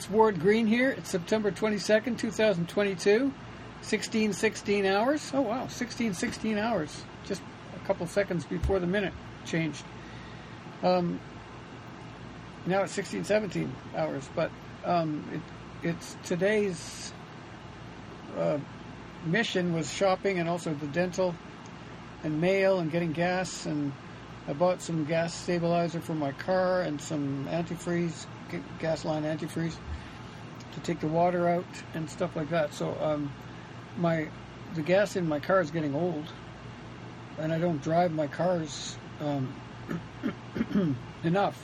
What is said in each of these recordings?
It's Ward Green here. It's September 22nd, 2022. 16:16 hours. Oh, wow. 16:16 hours. Just a couple seconds before the minute changed. Now it's 16:17 hours. But it's today's mission was shopping and also the dental and mail and getting gas. And I bought some gas stabilizer for my car and some antifreeze, gas line antifreeze to take the water out and stuff like that. So the gas in my car is getting old, and I don't drive my cars enough.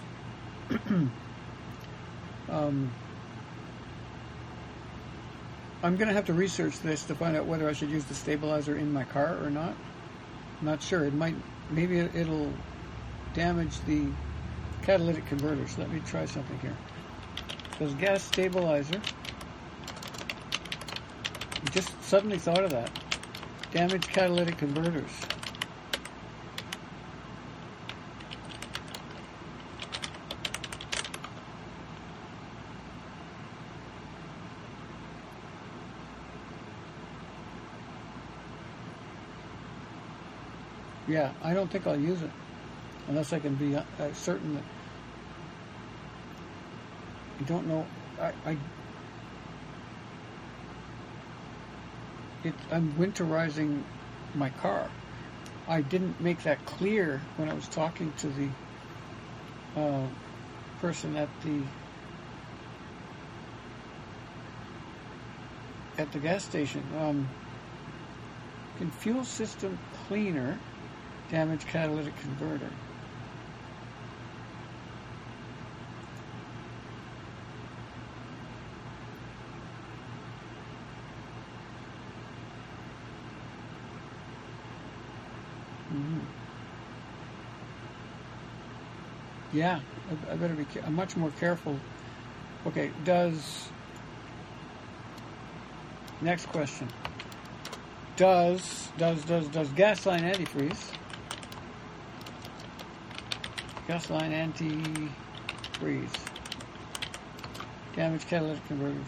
I'm going to have to research this to find out whether I should use the stabilizer in my car or not. I'm not sure. Maybe it'll damage the catalytic converters. Let me try something here. There's gas stabilizer. I just suddenly thought of that. Damaged catalytic converters. Yeah, I don't think I'll use it unless I can be certain that I don't know. I'm winterizing my car. I didn't make that clear when I was talking to the person at the gas station. Can fuel system cleaner damage catalytic converter? Yeah, I better be. I'm much more careful. Okay, next question. Does gasline antifreeze? Gasline antifreeze damage catalytic converters?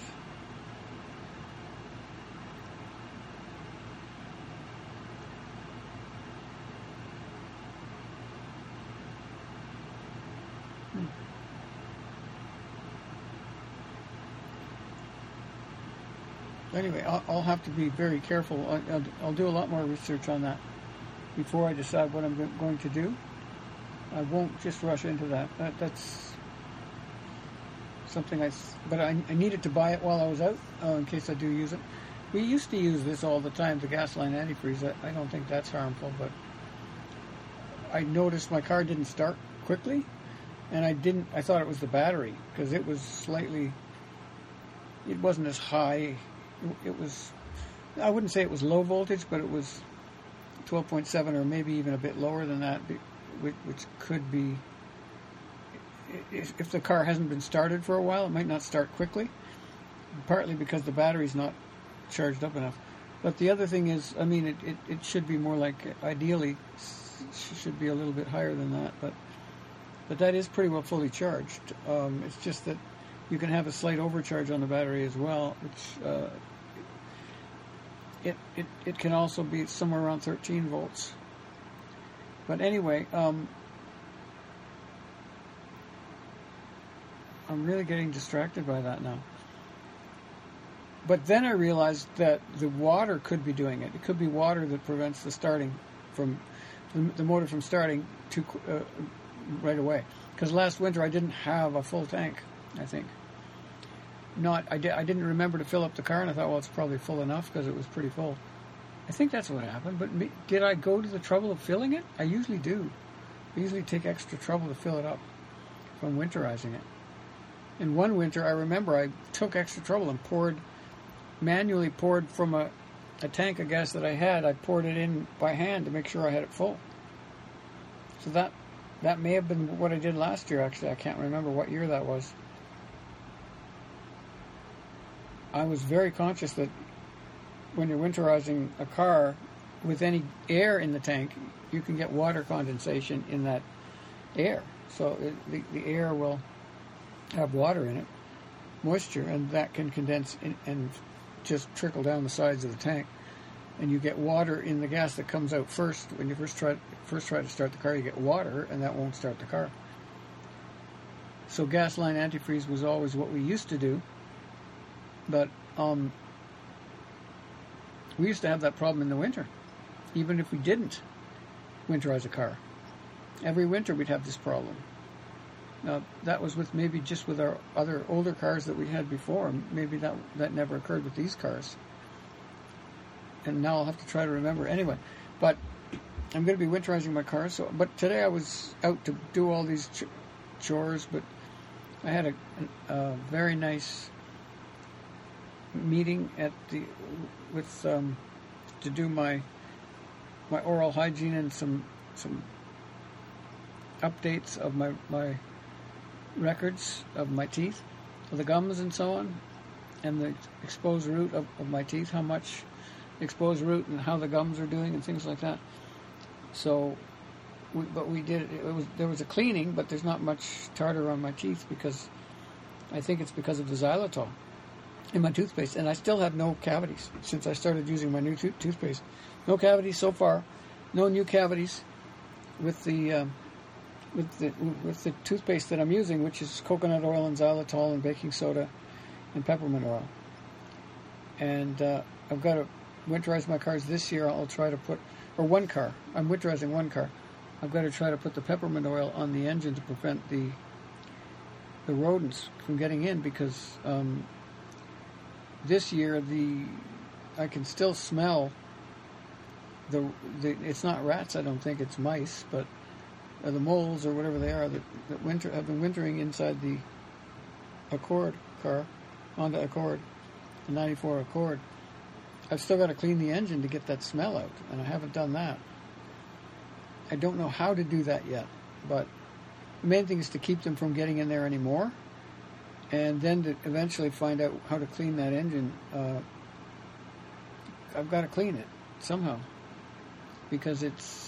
Anyway, I'll have to be very careful. I'll do a lot more research on that before I decide what I'm going to do. I won't just rush into that. That's something but I needed to buy it while I was out in case I do use it. We used to use this all the time, the gasline antifreeze. I don't think that's harmful, but I noticed my car didn't start quickly, and I thought it was the battery because it wasn't as high. It was, I wouldn't say it was low voltage, but it was 12.7 or maybe even a bit lower than that, which could be, if the car hasn't been started for a while, it might not start quickly, partly because the battery's not charged up enough. But the other thing is, I mean, it should be more like, ideally, should be a little bit higher than that, but that is pretty well fully charged. It's just that you can have a slight overcharge on the battery as well, which it can also be somewhere around 13 volts. But anyway, I'm really getting distracted by that now. But then I realized that the water could be doing it. It could be water that prevents the motor from starting right away. Because last winter I didn't have a full tank, I think. I didn't remember to fill up the car, and I thought, well, it's probably full enough because it was pretty full. I think that's what happened, but did I go to the trouble of filling it? I usually do. I usually take extra trouble to fill it up if I'm winterizing it. In one winter, I remember I took extra trouble and manually poured from a tank of gas that I had. I poured it in by hand to make sure I had it full. So that may have been what I did last year, actually. I can't remember what year that was. I was very conscious that when you're winterizing a car with any air in the tank, you can get water condensation in that air. So the air will have water in it. moisture, and that can condense and just trickle down the sides of the tank. And you get water in the gas that comes out first. When you first try to start the car, you get water, and that won't start the car. So gas line antifreeze was always what we used to do, but we used to have that problem in the winter, even if we didn't winterize a car. Every winter we'd have this problem. Now, that was maybe just with our other older cars that we had before. Maybe that never occurred with these cars. And now I'll have to try to remember. Anyway, but I'm going to be winterizing my car. But today I was out to do all these chores, but I had a very nice meeting to do my oral hygiene and some updates of my records of my teeth, of the gums and so on, and the exposed root of my teeth, how much exposed root and how the gums are doing and things like that. So, there was a cleaning, but there's not much tartar on my teeth because I think it's because of the xylitol in my toothpaste, and I still have no cavities since I started using my new toothpaste. No cavities so far, no new cavities with the toothpaste that I'm using, which is coconut oil and xylitol and baking soda and peppermint oil. And I've got to winterize my cars this year. I'll try to one car. I'm winterizing one car. I've got to try to put the peppermint oil on the engine to prevent the rodents from getting in, because this year I can still smell it's not rats, I don't think, it's mice, but the moles or whatever they are that have been wintering inside the Accord car, Honda Accord, the 94 Accord. I've still got to clean the engine to get that smell out, and I haven't done that. I don't know how to do that yet, but the main thing is to keep them from getting in there anymore, and then to eventually find out how to clean that engine. I've got to clean it somehow, because it's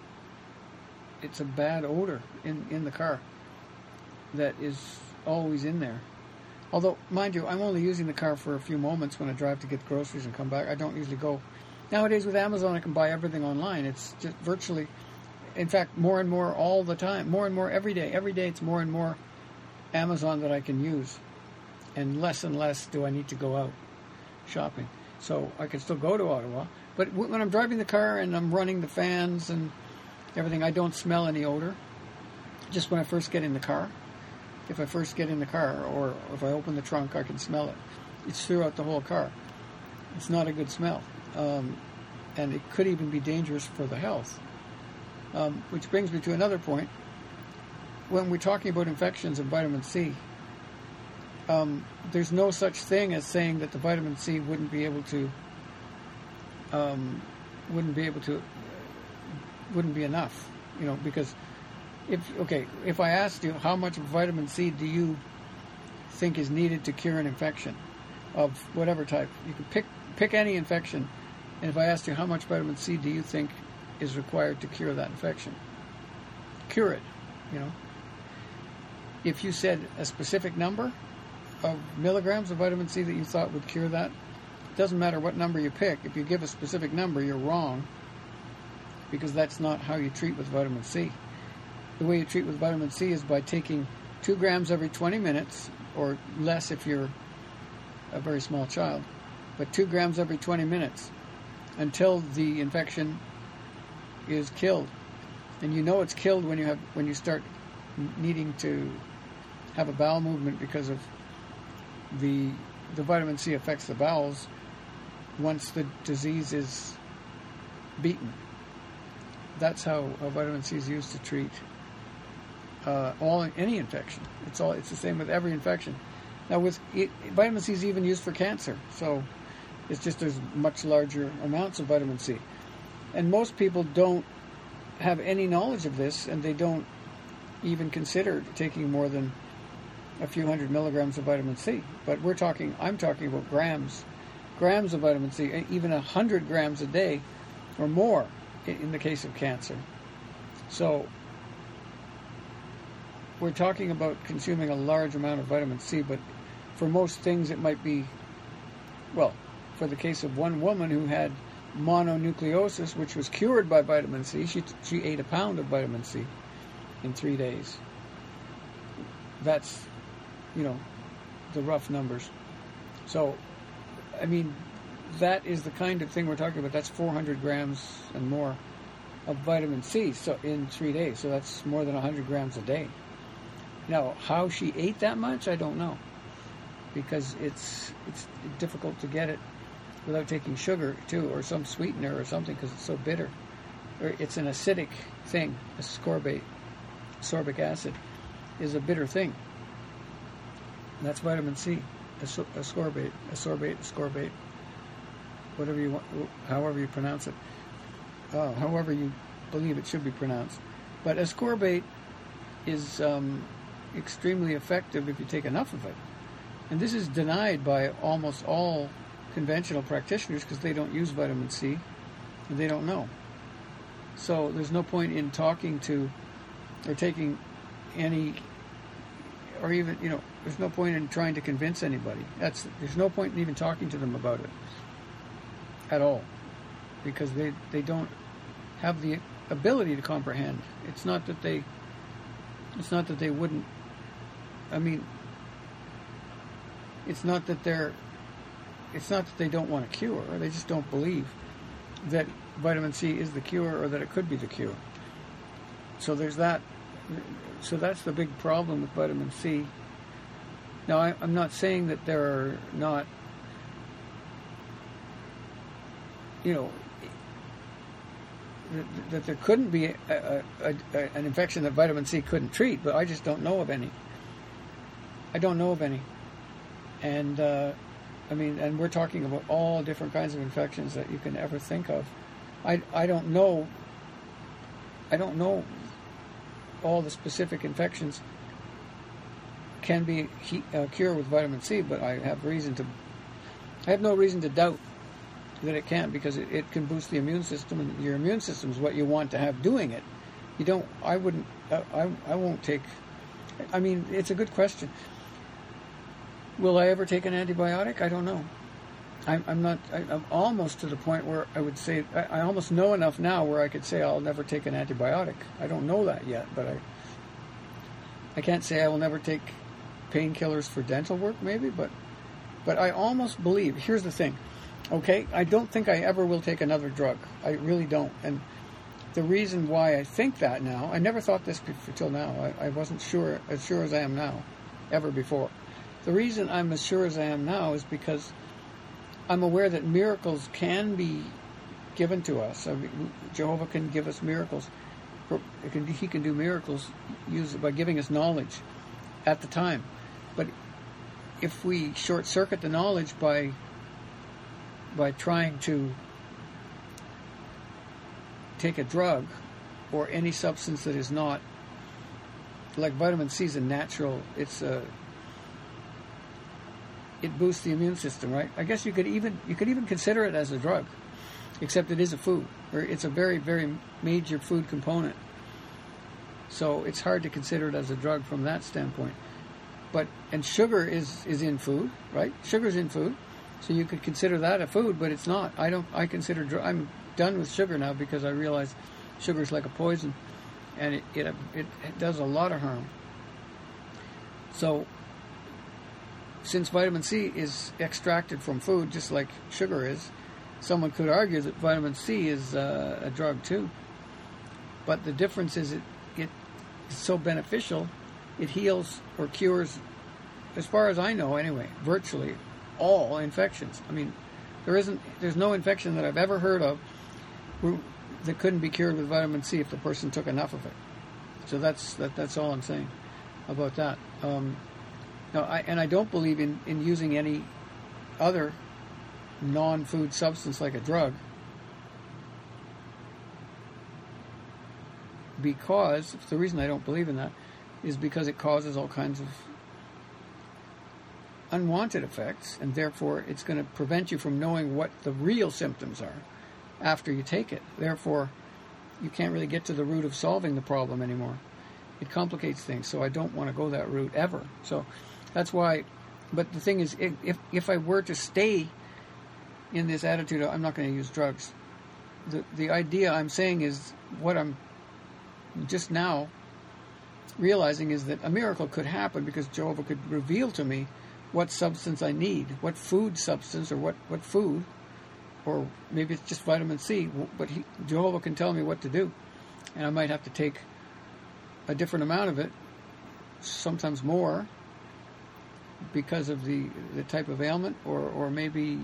a bad odor in the car that is always in there. Although, mind you, I'm only using the car for a few moments when I drive to get groceries and come back. I don't usually go. Nowadays with Amazon, I can buy everything online. It's just virtually, in fact, more and more all the time. More and more every day. Every day it's more and more Amazon that I can use. And less do I need to go out shopping. So I can still go to Ottawa. But when I'm driving the car and I'm running the fans and everything, I don't smell any odor. Just when I first get in the car. If I first get in the car, or if I open the trunk, I can smell it. It's throughout the whole car. It's not a good smell. And it could even be dangerous for the health. Which brings me to another point. When we're talking about infections and vitamin C, there's no such thing as saying that the vitamin C wouldn't be enough, because if I asked you how much vitamin C do you think is needed to cure an infection of whatever type, you could pick any infection, and if I asked you how much vitamin C do you think is required to cure that infection, cure it, if you said a specific number of milligrams of vitamin C that you thought would cure that, it doesn't matter what number you pick. If you give a specific number, you're wrong, because that's not how you treat with vitamin C. The way you treat with vitamin C is by taking 2 grams every 20 minutes, or less if you're a very small child, but 2 grams every 20 minutes until the infection is killed. And it's killed when you start needing to have a bowel movement, because of the vitamin C affects the bowels once the disease is beaten. That's how vitamin C is used to treat any infection. It's the same with every infection. Now, vitamin C is even used for cancer, so it's just there's much larger amounts of vitamin C. And most people don't have any knowledge of this, and they don't even consider taking more than a few hundred milligrams of vitamin C. But I'm talking about grams of vitamin C, even 100 grams a day or more in the case of cancer. So we're talking about consuming a large amount of vitamin C, but for most things it might be, well, for the case of one woman who had mononucleosis, which was cured by vitamin C, she ate a pound of vitamin C in 3 days. That's, the rough numbers. So, I mean, that is the kind of thing we're talking about. That's 400 grams and more of vitamin C in 3 days. So that's more than 100 grams a day. Now, how she ate that much, I don't know, because it's difficult to get it without taking sugar too, or some sweetener or something, because it's so bitter. Or it's an acidic thing. Ascorbic acid is a bitter thing. And that's vitamin C. Ascorbate, whatever you want, however you pronounce it, however you believe it should be pronounced. But ascorbate is extremely effective if you take enough of it. And this is denied by almost all conventional practitioners because they don't use vitamin C and they don't know. So there's no point in talking to or taking any, or even, there's no point in trying to convince anybody. There's no point in even talking to them about it at all, because they don't have the ability to comprehend. It's not that they wouldn't. I mean, it's not that they don't want a cure. They just don't believe that vitamin C is the cure, or that it could be the cure. So there's that. So that's the big problem with vitamin C. Now, I'm not saying that there are not, that there couldn't be an infection that vitamin C couldn't treat, but I just don't know of any. I don't know of any. And, and we're talking about all different kinds of infections that you can ever think of. I don't know all the specific infections can be cured with vitamin C, but I have no reason to doubt that it can, because it can boost the immune system, and your immune system is what you want to have doing it. I won't take, it's a good question. Will I ever take an antibiotic? I don't know. I'm almost to the point where I would say, I almost know enough now where I could say I'll never take an antibiotic. I don't know that yet, but I can't say I will never take painkillers for dental work, maybe, but I almost believe, here's the thing, okay, I don't think I ever will take another drug. I really don't. And the reason why I think that now, I never thought this until now. I wasn't as sure as I am now, ever before. The reason I'm as sure as I am now is because I'm aware that miracles can be given to us. Jehovah can give us miracles. He can do miracles by giving us knowledge at the time. But if we short-circuit the knowledge by trying to take a drug or any substance that is not, like vitamin C is a natural, it boosts the immune system, right? I guess you could even consider it as a drug, except it is a food, or it's a very, very major food component. So it's hard to consider it as a drug from that standpoint. And sugar is in food, right? Sugar's in food, so you could consider that a food, but it's not. I'm done with sugar now because I realize sugar's like a poison, and it does a lot of harm. So, since vitamin C is extracted from food, just like sugar is, someone could argue that vitamin C is a drug too. But the difference is it's so beneficial, it heals or cures, as far as I know anyway, virtually all infections. There's no infection that I've ever heard of that couldn't be cured with vitamin C if the person took enough of it. So that's all I'm saying about that. No, I don't believe in using any other non-food substance like a drug, because the reason I don't believe in that is because it causes all kinds of unwanted effects, and therefore it's going to prevent you from knowing what the real symptoms are after you take it. Therefore, you can't really get to the root of solving the problem anymore. It complicates things, so I don't want to go that route ever. So that's why But the thing is, if I were to stay in this attitude, I'm not going to use drugs. The idea I'm saying is, what I'm just now realizing is that a miracle could happen because Jehovah could reveal to me what substance I need, what food substance, or what food, or maybe it's just vitamin C, but Jehovah can tell me what to do. And I might have to take a different amount of it, sometimes more, because of the type of ailment, or maybe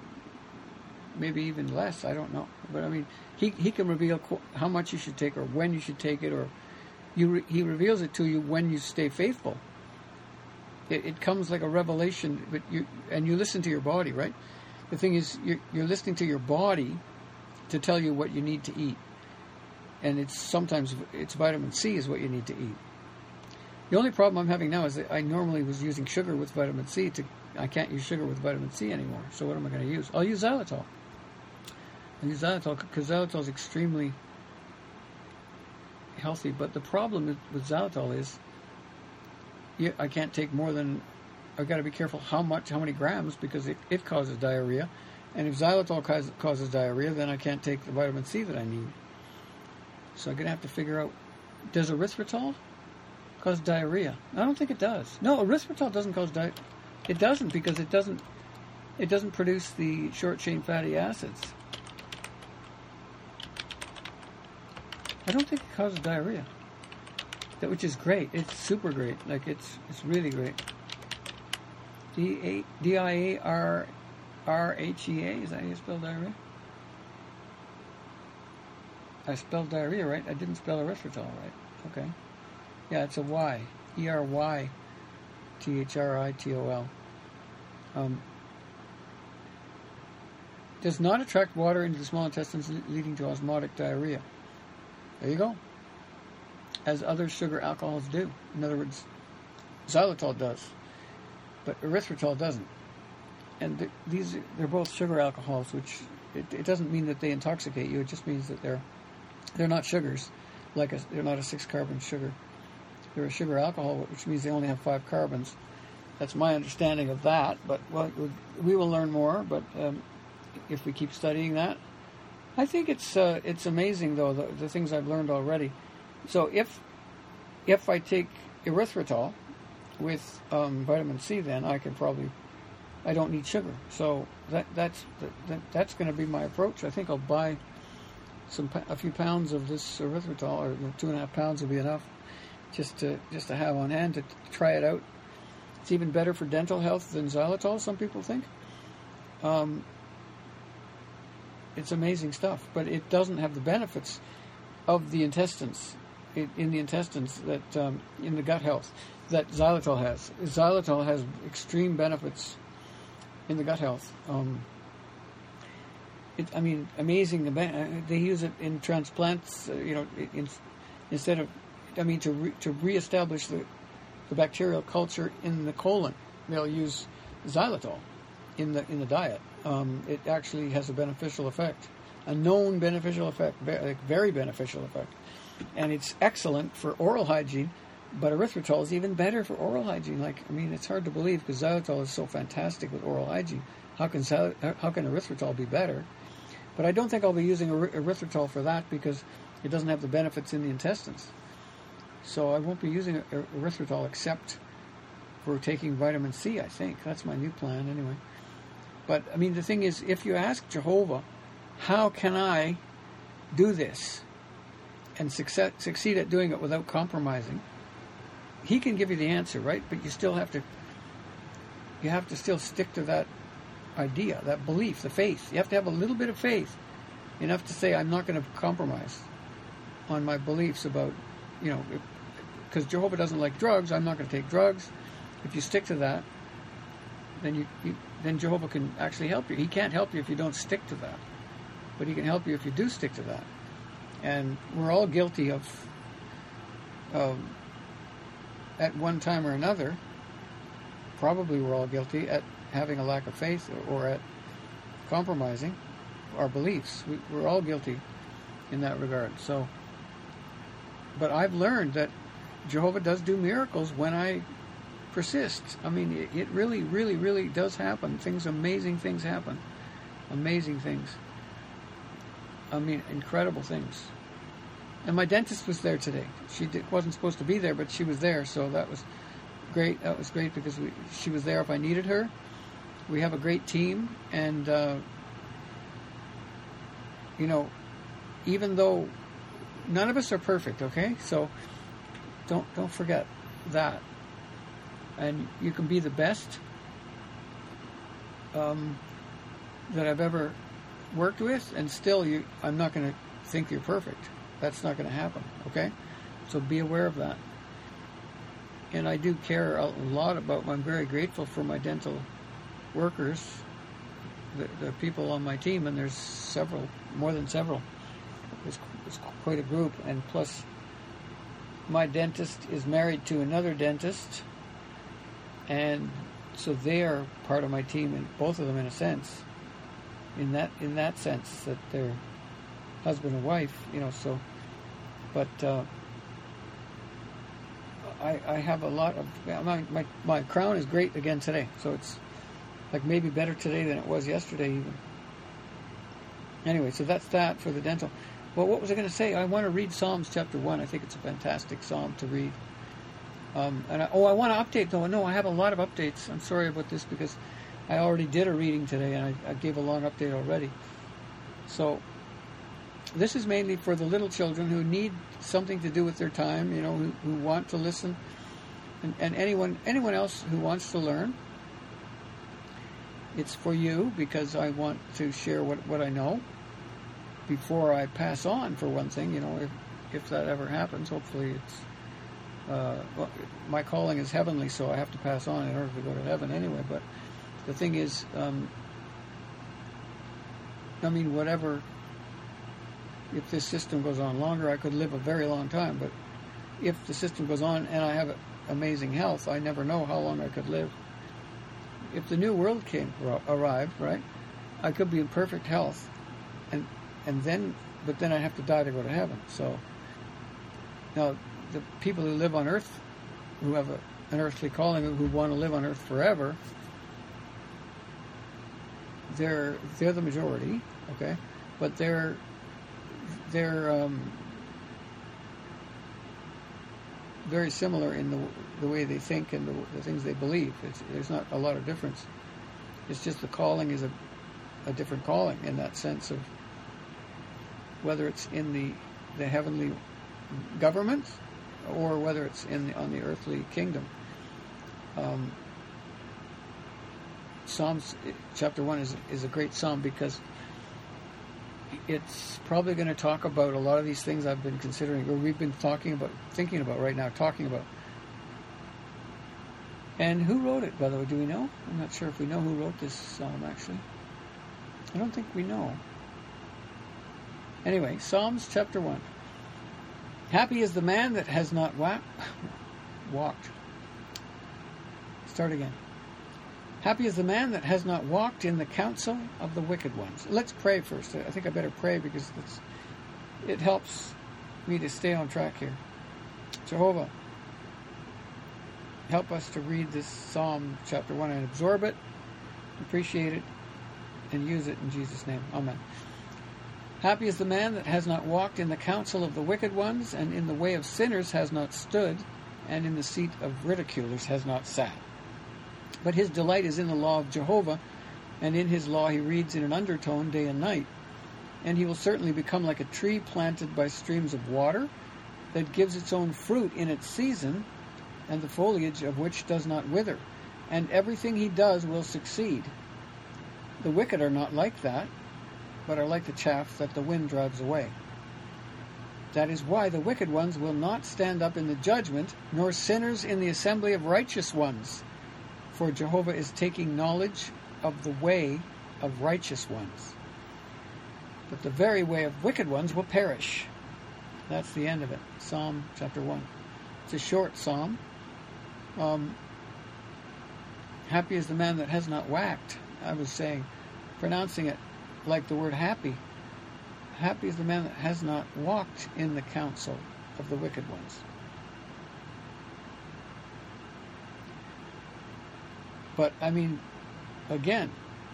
even less, I don't know. But I mean, he can reveal how much you should take, or when you should take it, or he reveals it to you when you stay faithful. It comes like a revelation, but you listen to your body, right? The thing is, you're listening to your body to tell you what you need to eat. And sometimes it's vitamin C is what you need to eat. The only problem I'm having now is that I normally was using sugar with vitamin C. I can't use sugar with vitamin C anymore. So what am I going to use? I'll use xylitol. I'll use xylitol because xylitol is extremely healthy. But the problem with xylitol is I can't take more than, I've got to be careful how many grams, because it causes diarrhea. And if xylitol causes diarrhea, then I can't take the vitamin C that I need. So I'm going to have to figure out, does erythritol cause diarrhea? I don't think it does. No, erythritol doesn't cause diarrhea. It doesn't, because it doesn't produce the short-chain fatty acids. I don't think it causes diarrhea. Which is great. It's super great. Like, it's really great. Diarrhea, is that how you spell diarrhea? I spelled diarrhea right. I didn't spell erythritol right. Okay. Yeah, it's a Y. ERYTHRITOL. Does not attract water into the small intestines, leading to osmotic diarrhea. There you go. As other sugar alcohols do. In other words, xylitol does, but erythritol doesn't. And they're both sugar alcohols, which it doesn't mean that they intoxicate you. It just means that they're not sugars, they're not a 6-carbon sugar. They're a sugar alcohol, which means they only have 5 carbons. That's my understanding of that. But we will learn more. But if we keep studying that, I think it's amazing though the things I've learned already. So if I take erythritol with vitamin C, then I don't need sugar. So that's going to be my approach. I think I'll buy a few pounds of this erythritol, or 2.5 pounds will be enough, just to have on hand to try it out. It's even better for dental health than xylitol, some people think. It's amazing stuff, but it doesn't have the benefits of the intestines. In the intestines, that in the gut health, that xylitol has. Xylitol has extreme benefits in the gut health. Amazing. They use it in transplants. Instead of, to reestablish the bacterial culture in the colon, they'll use xylitol in the diet. It actually has a beneficial effect, a known beneficial effect, very beneficial effect. And it's excellent for oral hygiene, but erythritol is even better for oral hygiene. It's hard to believe, because xylitol is so fantastic with oral hygiene. How can erythritol be better? But I don't think I'll be using erythritol for that, because it doesn't have the benefits in the intestines. So I won't be using erythritol except for taking vitamin C, I think. That's my new plan anyway. But, the thing is, if you ask Jehovah, how can I do this and succeed at doing it without compromising, he can give you the answer, right? But you have to still stick to that idea, that belief, the faith. You have to have a little bit of faith, enough to say, I'm not going to compromise on my beliefs about, because Jehovah doesn't like drugs, I'm not going to take drugs. If you stick to that, then then Jehovah can actually help you. He can't help you if you don't stick to that, but he can help you if you do stick to that. And we're all guilty of at one time or another, probably we're all guilty at having a lack of faith, or at compromising our beliefs. We're all guilty in that regard. So, but I've learned that Jehovah does do miracles when I persists. I mean, it really, really, really does happen. Amazing things happen. Amazing things. I mean, incredible things. And my dentist was there today. She wasn't supposed to be there, but she was there, so that was great. That was great because she was there if I needed her. We have a great team, and even though none of us are perfect, okay? So don't forget that. And you can be the best that I've ever worked with, and still I'm not going to think you're perfect. That's not going to happen, okay? So be aware of that. And I do care a lot about, I'm very grateful for my dental workers, the people on my team, and there's several, more than several. It's quite a group, and plus my dentist is married to another dentist, and so they are part of my team, and both of them in a sense, in that sense that they're husband and wife, so, but I have a lot of, my crown is great again today, so it's like maybe better today than it was yesterday even. Anyway, so that's that for the dental. Well, what was I going to say? I want to read Psalms chapter 1. I think it's a fantastic psalm to read. I want to update, though. No, I have a lot of updates. I'm sorry about this because I already did a reading today, and I gave a long update already. So this is mainly for the little children who need something to do with their time, who want to listen, and anyone else who wants to learn. It's for you because I want to share what I know before I pass on, for one thing, if that ever happens. Hopefully it's, my calling is heavenly, so I have to pass on in order to go to heaven anyway. But the thing is, whatever, if this system goes on longer, I could live a very long time. But if the system goes on and I have amazing health, I never know how long I could live. If the new world arrived, right, I could be in perfect health, but then I'd have to die to go to heaven. So now the people who live on earth, who have an earthly calling, who want to live on earth forever, they're the majority, okay, but they're very similar in the way they think and the things they believe. There's not a lot of difference. It's just the calling is a different calling in that sense of whether it's in the heavenly government or whether it's on the earthly kingdom. Psalms chapter 1 is a great psalm because it's probably going to talk about a lot of these things I've been considering, or we've been thinking about right now, talking about. And who wrote it, by the way? Do we know? I'm not sure if we know who wrote this psalm, actually. I don't think we know. Anyway, Psalms chapter 1. Happy is the man that has not walked. Start again. Happy is the man that has not walked in the counsel of the wicked ones. Let's pray first. I think I better pray because it helps me to stay on track here. Jehovah, help us to read this Psalm chapter 1 and absorb it, appreciate it, and use it in Jesus' name. Amen. Happy is the man that has not walked in the counsel of the wicked ones, and in the way of sinners has not stood, and in the seat of ridiculers has not sat. But his delight is in the law of Jehovah, and in his law he reads in an undertone day and night. And he will certainly become like a tree planted by streams of water, that gives its own fruit in its season, and the foliage of which does not wither, and everything he does will succeed. The wicked are not like that, but are like the chaff that the wind drives away. That is why the wicked ones will not stand up in the judgment, nor sinners in the assembly of righteous ones. For Jehovah is taking knowledge of the way of righteous ones. But the very way of wicked ones will perish. That's the end of it. Psalm chapter 1. It's a short psalm. Happy is the man that has not whacked. I was saying, pronouncing it like the word happy. Happy is the man that has not walked in the counsel of the wicked ones. But I mean, again,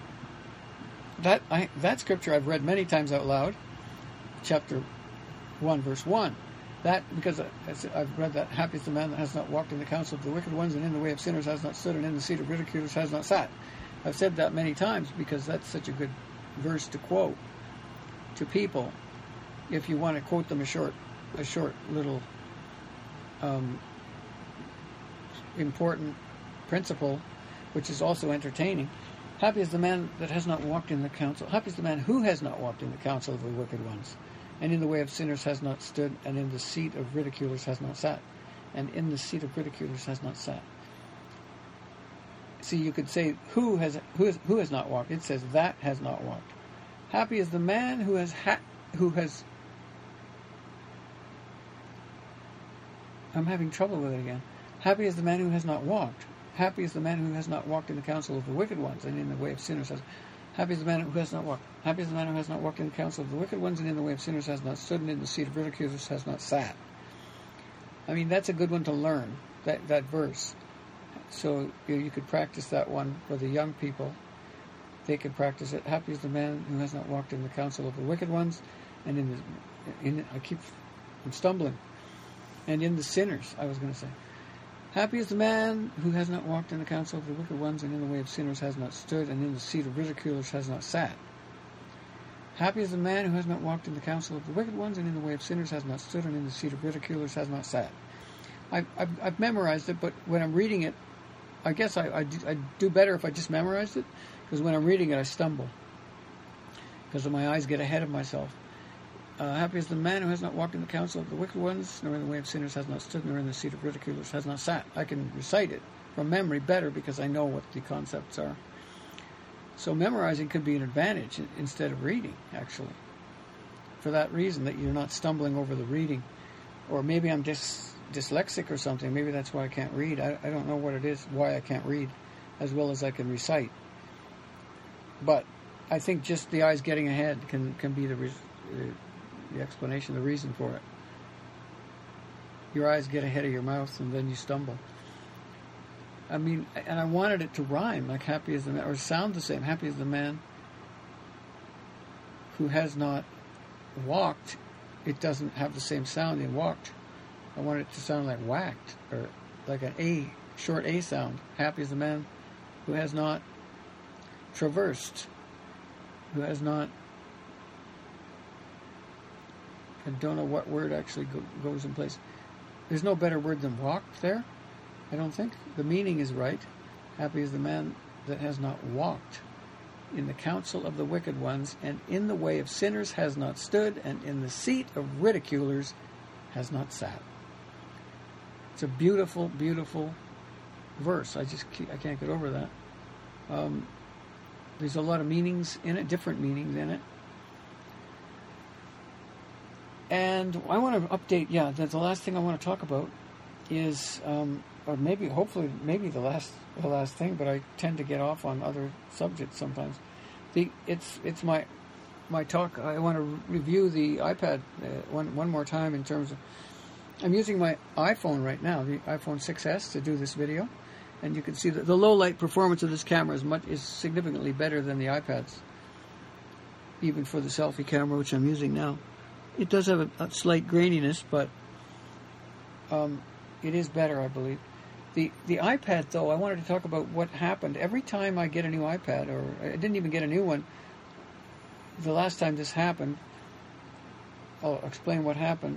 that scripture I've read many times out loud, chapter 1, verse 1. That, because I've read that, happy is the man that has not walked in the counsel of the wicked ones, and in the way of sinners has not stood, and in the seat of ridiculers has not sat. I've said that many times because that's such a good verse to quote to people if you want to quote them a short little important principle, which is also entertaining. Happy is the man that has not walked in the counsel. Happy is the man who has not walked in the counsel of the wicked ones, and in the way of sinners has not stood, and in the seat of ridiculers has not sat. And in the seat of ridiculers has not sat. See, you could say who has not walked. It says that has not walked. Happy is the man who has. I'm having trouble with it again. Happy is the man who has not walked. Happy is the man who has not walked in the counsel of the wicked ones, and in the way of sinners has. Happy is the man who has not walked. Happy is the man who has not walked in the counsel of the wicked ones, and in the way of sinners has not stood, and in the seat of ridiculers has not sat. I mean, that's a good one to learn, that verse. So you could practice that one for the young people. They could practice it. Happy is the man who has not walked in the counsel of the wicked ones, and I'm stumbling. And in the sinners, I was going to say. Happy is the man who has not walked in the counsel of the wicked ones, and in the way of sinners has not stood, and in the seat of ridiculers has not sat. Happy is the man who has not walked in the counsel of the wicked ones, and in the way of sinners has not stood, and in the seat of ridiculers has not sat. I've memorized it, but when I'm reading it, I guess I do better if I just memorized it, because when I'm reading it, I stumble, because my eyes get ahead of myself. Happy is the man who has not walked in the counsel of the wicked ones, nor in the way of sinners has not stood, nor in the seat of ridiculers has not sat. I can recite it from memory better because I know what the concepts are. So memorizing could be an advantage instead of reading, actually. For that reason, that you're not stumbling over the reading. Or maybe I'm dyslexic or something. Maybe that's why I can't read. I don't know what it is, why I can't read as well as I can recite. But I think just the eyes getting ahead can be the explanation, the reason for it. Your eyes get ahead of your mouth and then you stumble. I mean, and I wanted it to rhyme, like happy is the man, or sound the same. Happy is the man who has not walked. It doesn't have the same sound in walked. I wanted it to sound like whacked, or like an A, short A sound. Happy is the man who has not traversed, who has not, I don't know what word actually goes in place. There's no better word than walked there, I don't think. The meaning is right. Happy is the man that has not walked in the counsel of the wicked ones, and in the way of sinners has not stood, and in the seat of ridiculers has not sat. It's a beautiful, beautiful verse. I can't get over that. There's a lot of meanings in it, different meanings in it. And I want to update, the last thing I want to talk about is, or maybe, hopefully, the last thing, but I tend to get off on other subjects sometimes. It's my talk. I want to review the iPad one more time in terms of, I'm using my iPhone right now, the iPhone 6s, to do this video, and you can see that the low light performance of this camera is significantly better than the iPad's, even for the selfie camera, which I'm using now. It does have a slight graininess, but it is better, I believe. The iPad, though, I wanted to talk about what happened. Every time I get a new iPad, or I didn't even get a new one, the last time this happened, I'll explain what happened.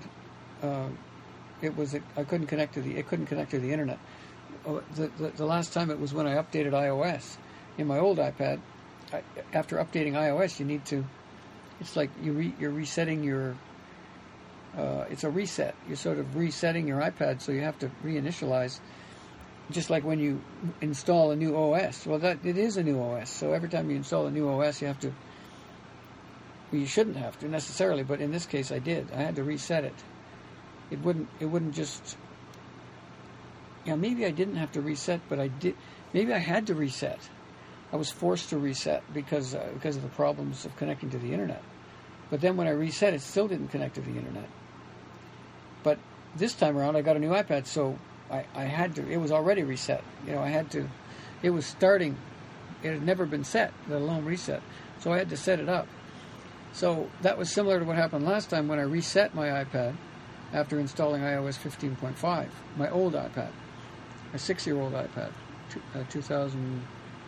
It couldn't connect to the internet. The last time it was when I updated iOS. In my old iPad, after updating iOS, you need to. It's like you're resetting your. It's a reset. You're sort of resetting your iPad, so you have to reinitialize. Just like when you install a new OS. Well, it is a new OS. So every time you install a new OS, you have to. Well, you shouldn't have to necessarily, but in this case, I did. I had to reset it. It wouldn't just. Yeah, maybe I didn't have to reset, but I did. Maybe I had to reset. I was forced to reset because of the problems of connecting to the internet. But then when I reset, it still didn't connect to the internet. But this time around, I got a new iPad, so I had to. It was already reset. I had to it was starting. It had never been set, let alone reset. So I had to set it up. So that was similar to what happened last time when I reset my iPad after installing iOS 15.5, my old iPad, a 6-year-old iPad, 2000.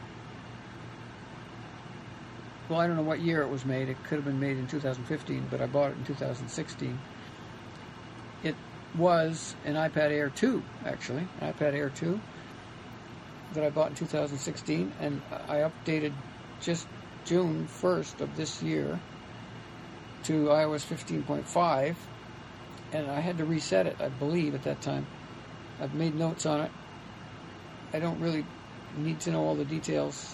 Well, I don't know what year it was made. It could have been made in 2015, but I bought it in 2016. It was an iPad Air 2, actually, an iPad Air 2 that I bought in 2016, and I updated just June 1st of this year to iOS 15.5, and I had to reset it, I believe, at that time. I've made notes on it. I don't really need to know all the details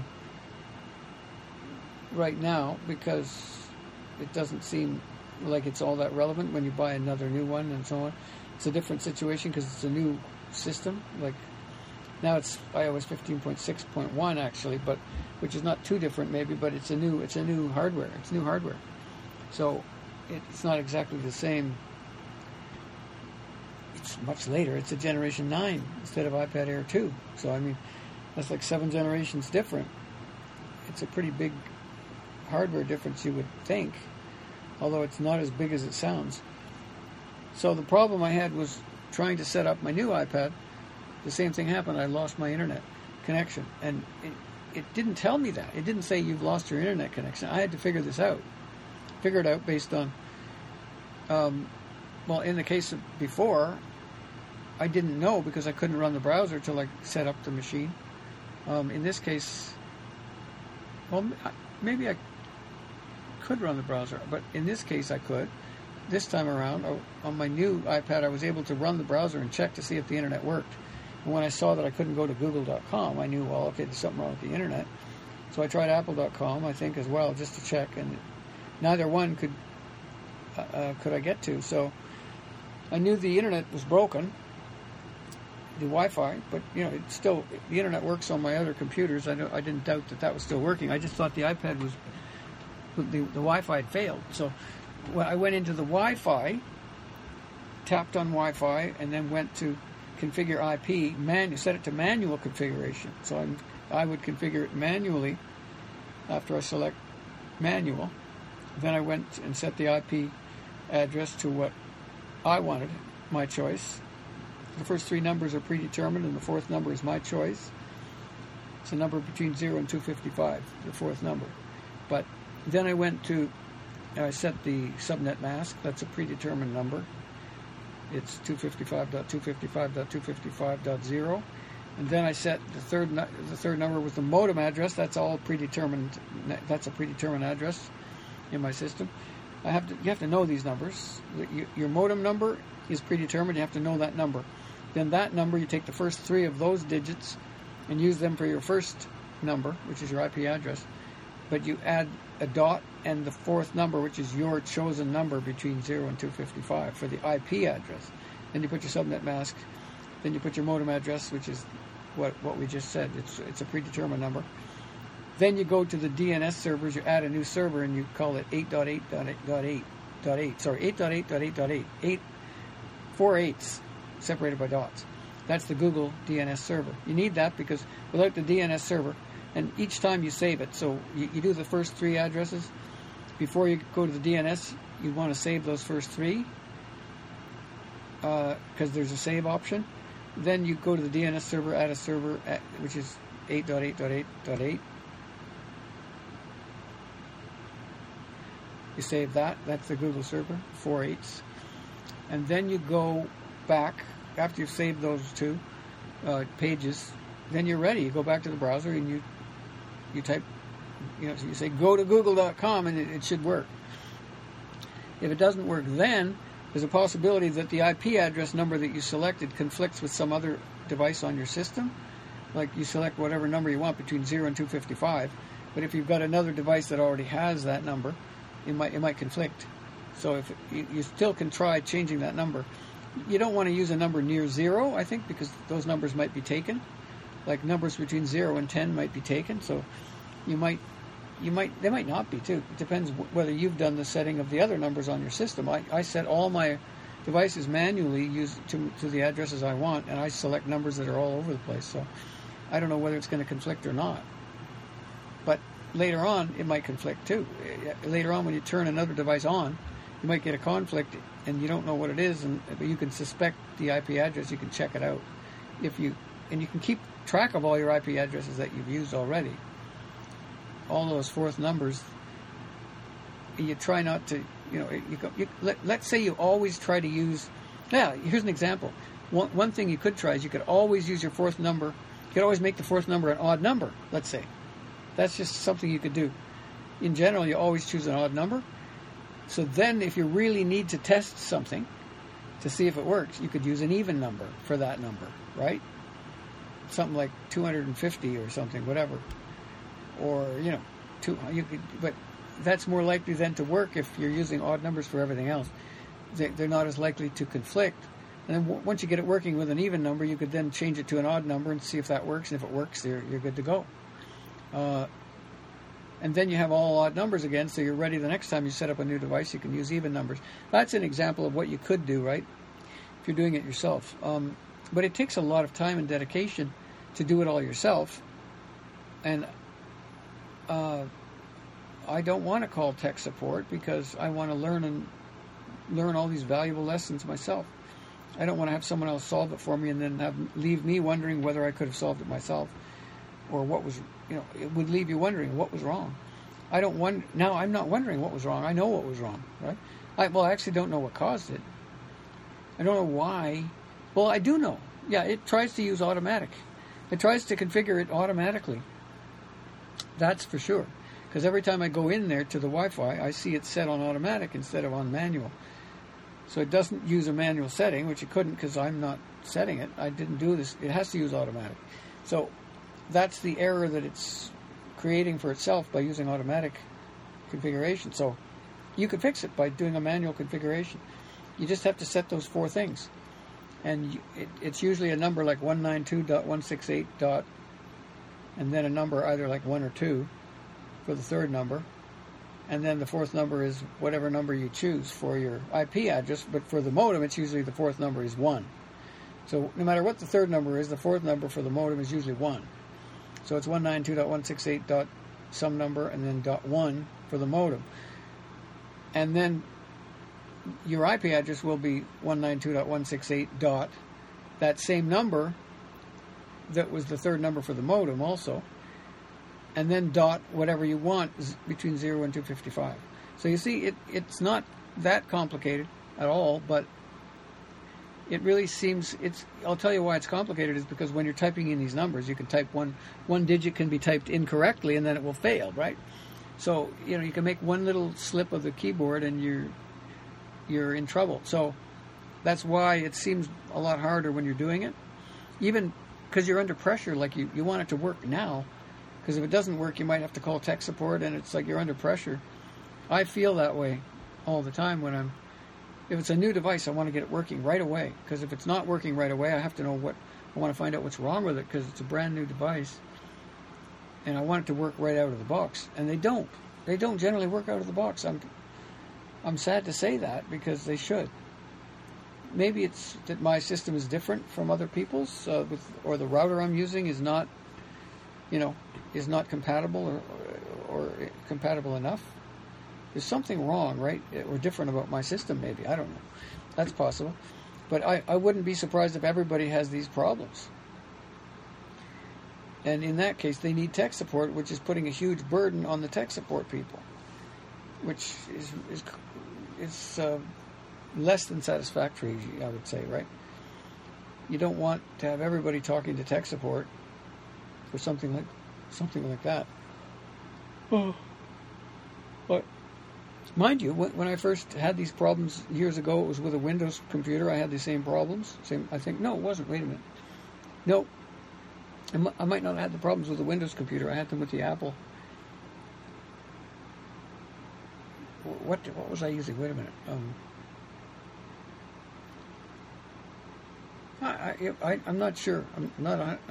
right now because it doesn't seem like it's all that relevant when you buy another new one and so on. It's a different situation because it's a new system. Like now it's iOS 15.6.1 actually, but which is not too different maybe, but it's a new hardware. It's new hardware. So it's not exactly the same. It's much later. It's a Generation 9 instead of iPad Air 2. So I mean, that's like 7 generations different. It's a pretty big hardware difference, you would think, although it's not as big as it sounds. So the problem I had was trying to set up my new iPad. The same thing happened. I lost my internet connection, and it didn't tell me that. It didn't say you've lost your internet connection. I had to figure this out. Figure it out based on, well, in the case of before, I didn't know because I couldn't run the browser till I set up the machine. In this case, well, maybe I could run the browser, but in this case I could. This time around, on my new iPad, I was able to run the browser and check to see if the internet worked. And when I saw that I couldn't go to google.com, I knew, well, okay, there's something wrong with the internet. So I tried apple.com, I think, as well, just to check, and neither one could I get to. So I knew the internet was broken, the Wi-Fi, but it's still, the internet works on my other computers. I didn't doubt that was still working. I just thought the iPad was, the Wi-Fi had failed. So when I went into the Wi-Fi, tapped on Wi-Fi, and then went to configure IP, set it to manual configuration. So I would configure it manually after I select manual. Then I went and set the IP address to what I wanted, my choice. The first 3 numbers are predetermined, and the 4th number is my choice. It's a number between 0 and 255, the 4th number. But then I set the subnet mask. That's a predetermined number. It's 255.255.255.0. And then I set the third number with the modem address. That's all predetermined. That's a predetermined address in my system. You have to know these numbers. Your modem number is predetermined. You have to know that number. Then that number, you take the first 3 of those digits and use them for your first number, which is your IP address. But you add a dot and the 4th number, which is your chosen number between 0 and 255 for the IP address. Then you put your subnet mask. Then you put your modem address, which is what we just said. It's a predetermined number. Then you go to the DNS servers. You add a new server and you call it 8.8.8.8. Sorry, 8.8.8.8. 4 8s separated by dots. That's the Google DNS server. You need that because without the DNS server, and each time you save it, so you do the first 3 addresses. Before you go to the DNS, you want to save those first 3 because there's a save option. Then you go to the DNS server, add a server, which is 8.8.8.8. You save that. That's the Google server, 4 8s. And then you go back, after you've saved those 2 pages, then you're ready. You go back to the browser and you type, so you say go to google.com and it should work. If it doesn't work, then there's a possibility that the IP address number that you selected conflicts with some other device on your system. Like you select whatever number you want between 0 and 255, but if you've got another device that already has that number, it might conflict. So if you still can try changing that number. You don't want to use a number near 0, I think, because those numbers might be taken. Like numbers between 0 and 10 might be taken, so they might not be too. It depends whether you've done the setting of the other numbers on your system. I set all my devices manually to the addresses I want, and I select numbers that are all over the place. So I don't know whether it's going to conflict or not. But later on, it might conflict too. Later on, when you turn another device on, you might get a conflict, and you don't know what it is, but you can suspect the IP address. You can check it out. And you can keep track of all your IP addresses that you've used already. All those fourth numbers. You try not to, let's say you always try to use. Now, here's an example. One thing you could try is you could always use your fourth number. You could always make the fourth number an odd number, let's say. That's just something you could do. In general, you always choose an odd number. So then if you really need to test something to see if it works, you could use an even number for that number, right? Something like 250 or something, whatever. Or, but that's more likely then to work if you're using odd numbers for everything else. They're not as likely to conflict. And then once you get it working with an even number, you could then change it to an odd number and see if that works. And if it works, you're good to go. And then you have all odd numbers again, so you're ready the next time you set up a new device, you can use even numbers. That's an example of what you could do, right, if you're doing it yourself. But it takes a lot of time and dedication to do it all yourself. And I don't want to call tech support because I want to learn all these valuable lessons myself. I don't want to have someone else solve it for me and then leave me wondering whether I could have solved it myself, or what was, it would leave you wondering what was wrong. Now I'm not wondering what was wrong. I know what was wrong, right? I actually don't know what caused it. I don't know why. Well, I do know. Yeah, it tries to use automatic. It tries to configure it automatically. That's for sure. Because every time I go in there to the Wi-Fi, I see it set on automatic instead of on manual. So it doesn't use a manual setting, which it couldn't because I'm not setting it. I didn't do this. It has to use automatic. So that's the error that it's creating for itself by using automatic configuration. So you could fix it by doing a manual configuration. You just have to set those four things. And it's usually a number like 192.168. And then a number either like 1 or 2 for the third number. And then the fourth number is whatever number you choose for your IP address. But for the modem, it's usually the fourth number is 1. So no matter what the third number is, the fourth number for the modem is usually 1. So it's 192.168. Some number and then .1 for the modem. And then your IP address will be 192.168. That same number that was the third number for the modem also. And then whatever you want is between 0 and 255. So you see, it's not that complicated at all, but it really seems, I'll tell you why it's complicated is because when you're typing in these numbers, you can type one digit can be typed incorrectly and then it will fail, right? So, you can make one little slip of the keyboard and you're in trouble. So that's why it seems a lot harder when you're doing it. Even because you're under pressure, like you want it to work now. Because if it doesn't work, you might have to call tech support, and it's like you're under pressure. I feel that way all the time if it's a new device, I want to get it working right away. Because if it's not working right away, I have to know I want to find out what's wrong with it because it's a brand new device. And I want it to work right out of the box. And they don't. They don't generally work out of the box. I'm sad to say that because they should. Maybe it's that my system is different from other people's, or the router I'm using is not, is not compatible or compatible enough. There's something wrong, right, or different about my system maybe. I don't know. That's possible. But I wouldn't be surprised if everybody has these problems. And in that case, they need tech support, which is putting a huge burden on the tech support people, which is less than satisfactory, I would say, right? You don't want to have everybody talking to tech support for something like that. Oh. But mind you, when I first had these problems years ago, it was with a Windows computer. I had the same problems. I think, no, it wasn't. Wait a minute. No, I might not have had the problems with the Windows computer. I had them with the Apple. What was I using? Wait a minute. I'm not sure. I'm not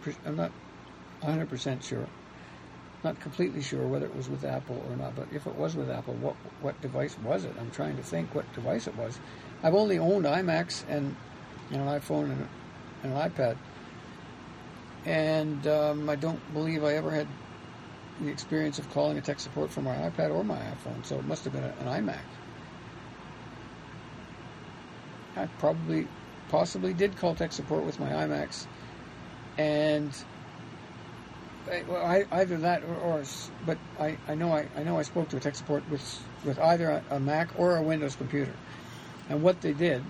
100% sure. Not completely sure whether it was with Apple or not. But if it was with Apple, what device was it? I'm trying to think what device it was. I've only owned iMacs and an iPhone and an iPad. And I don't believe I ever had the experience of calling a tech support for my iPad or my iPhone, so it must have been an iMac. I possibly did call tech support with my iMacs, and either that but I know I spoke to a tech support with either a Mac or a Windows computer, and what they did,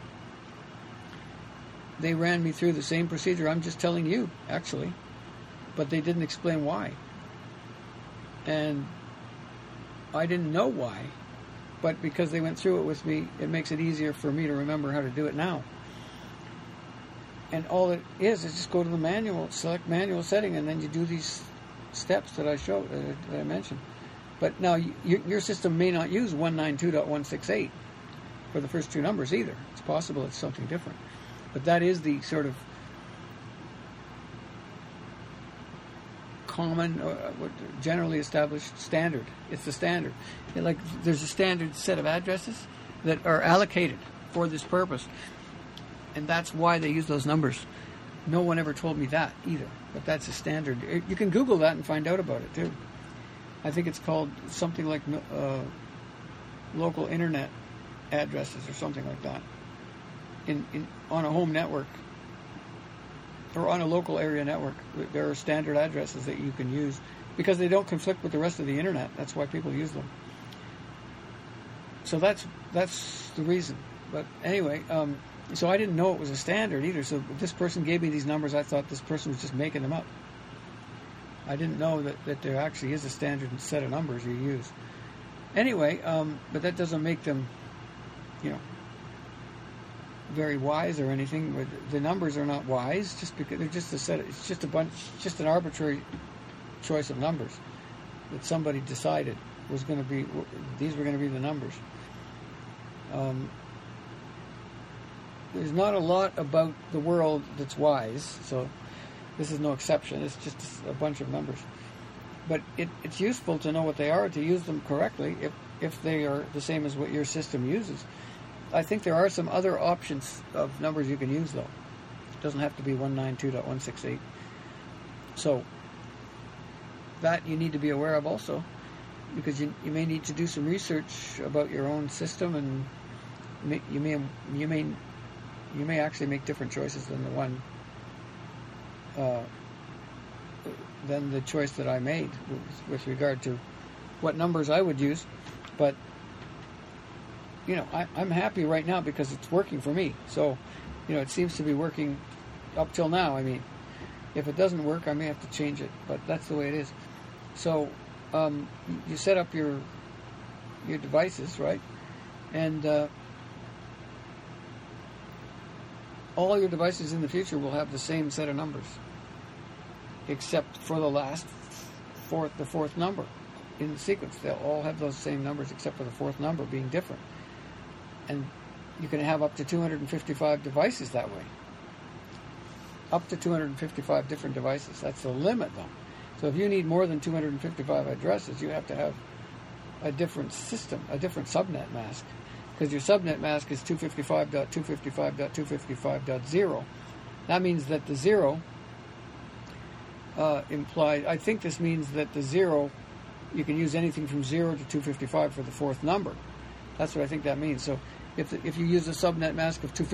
they ran me through the same procedure I'm just telling you, actually, but they didn't explain why. And I didn't know why, but because they went through it with me, it makes it easier for me to remember how to do it now. And all it is just go to the manual, select manual setting, and then you do these steps that I showed, that I mentioned. But now your system may not use 192.168 for the first two numbers either. It's possible it's something different. But that is the sort of common, generally established standard. It's the standard. Like there's a standard set of addresses that are allocated for this purpose, and that's why they use those numbers. No one ever told me that either, but that's a standard. You can Google that and find out about it too. I think it's called something like local internet addresses or something like that. On a home network or on a local area network, there are standard addresses that you can use because they don't conflict with the rest of the internet. That's why people use them. So that's the reason. But anyway, so I didn't know it was a standard either. So if this person gave me these numbers, I thought this person was just making them up. I didn't know that there actually is a standard set of numbers you use. Anyway, but that doesn't make them, very wise or anything. The numbers are not wise just because they're just a set. It's just just an arbitrary choice of numbers that somebody decided was going to be. These were going to be the numbers. There's not a lot about the world that's wise, so this is no exception. It's just a bunch of numbers. But it's useful to know what they are, to use them correctly if they are the same as what your system uses. I think there are some other options of numbers you can use, though. It doesn't have to be 192.168. So that you need to be aware of also, because you may need to do some research about your own system, and you may actually make different choices than the choice that I made with regard to what numbers I would use. But I'm happy right now because it's working for me. So, it seems to be working up till now. I mean, if it doesn't work, I may have to change it, but that's the way it is. So, you set up your devices, right? And all your devices in the future will have the same set of numbers, except for the fourth number in the sequence. They'll all have those same numbers except for the fourth number being different. And you can have up to 255 devices that way. Up to 255 different devices. That's the limit, though. So if you need more than 255 addresses, you have to have a different system, a different subnet mask. Because your subnet mask is 255.255.255.0. That means that the 0 implies... I think this means that the 0, you can use anything from 0 to 255 for the fourth number. That's what I think that means. So if you use a subnet mask of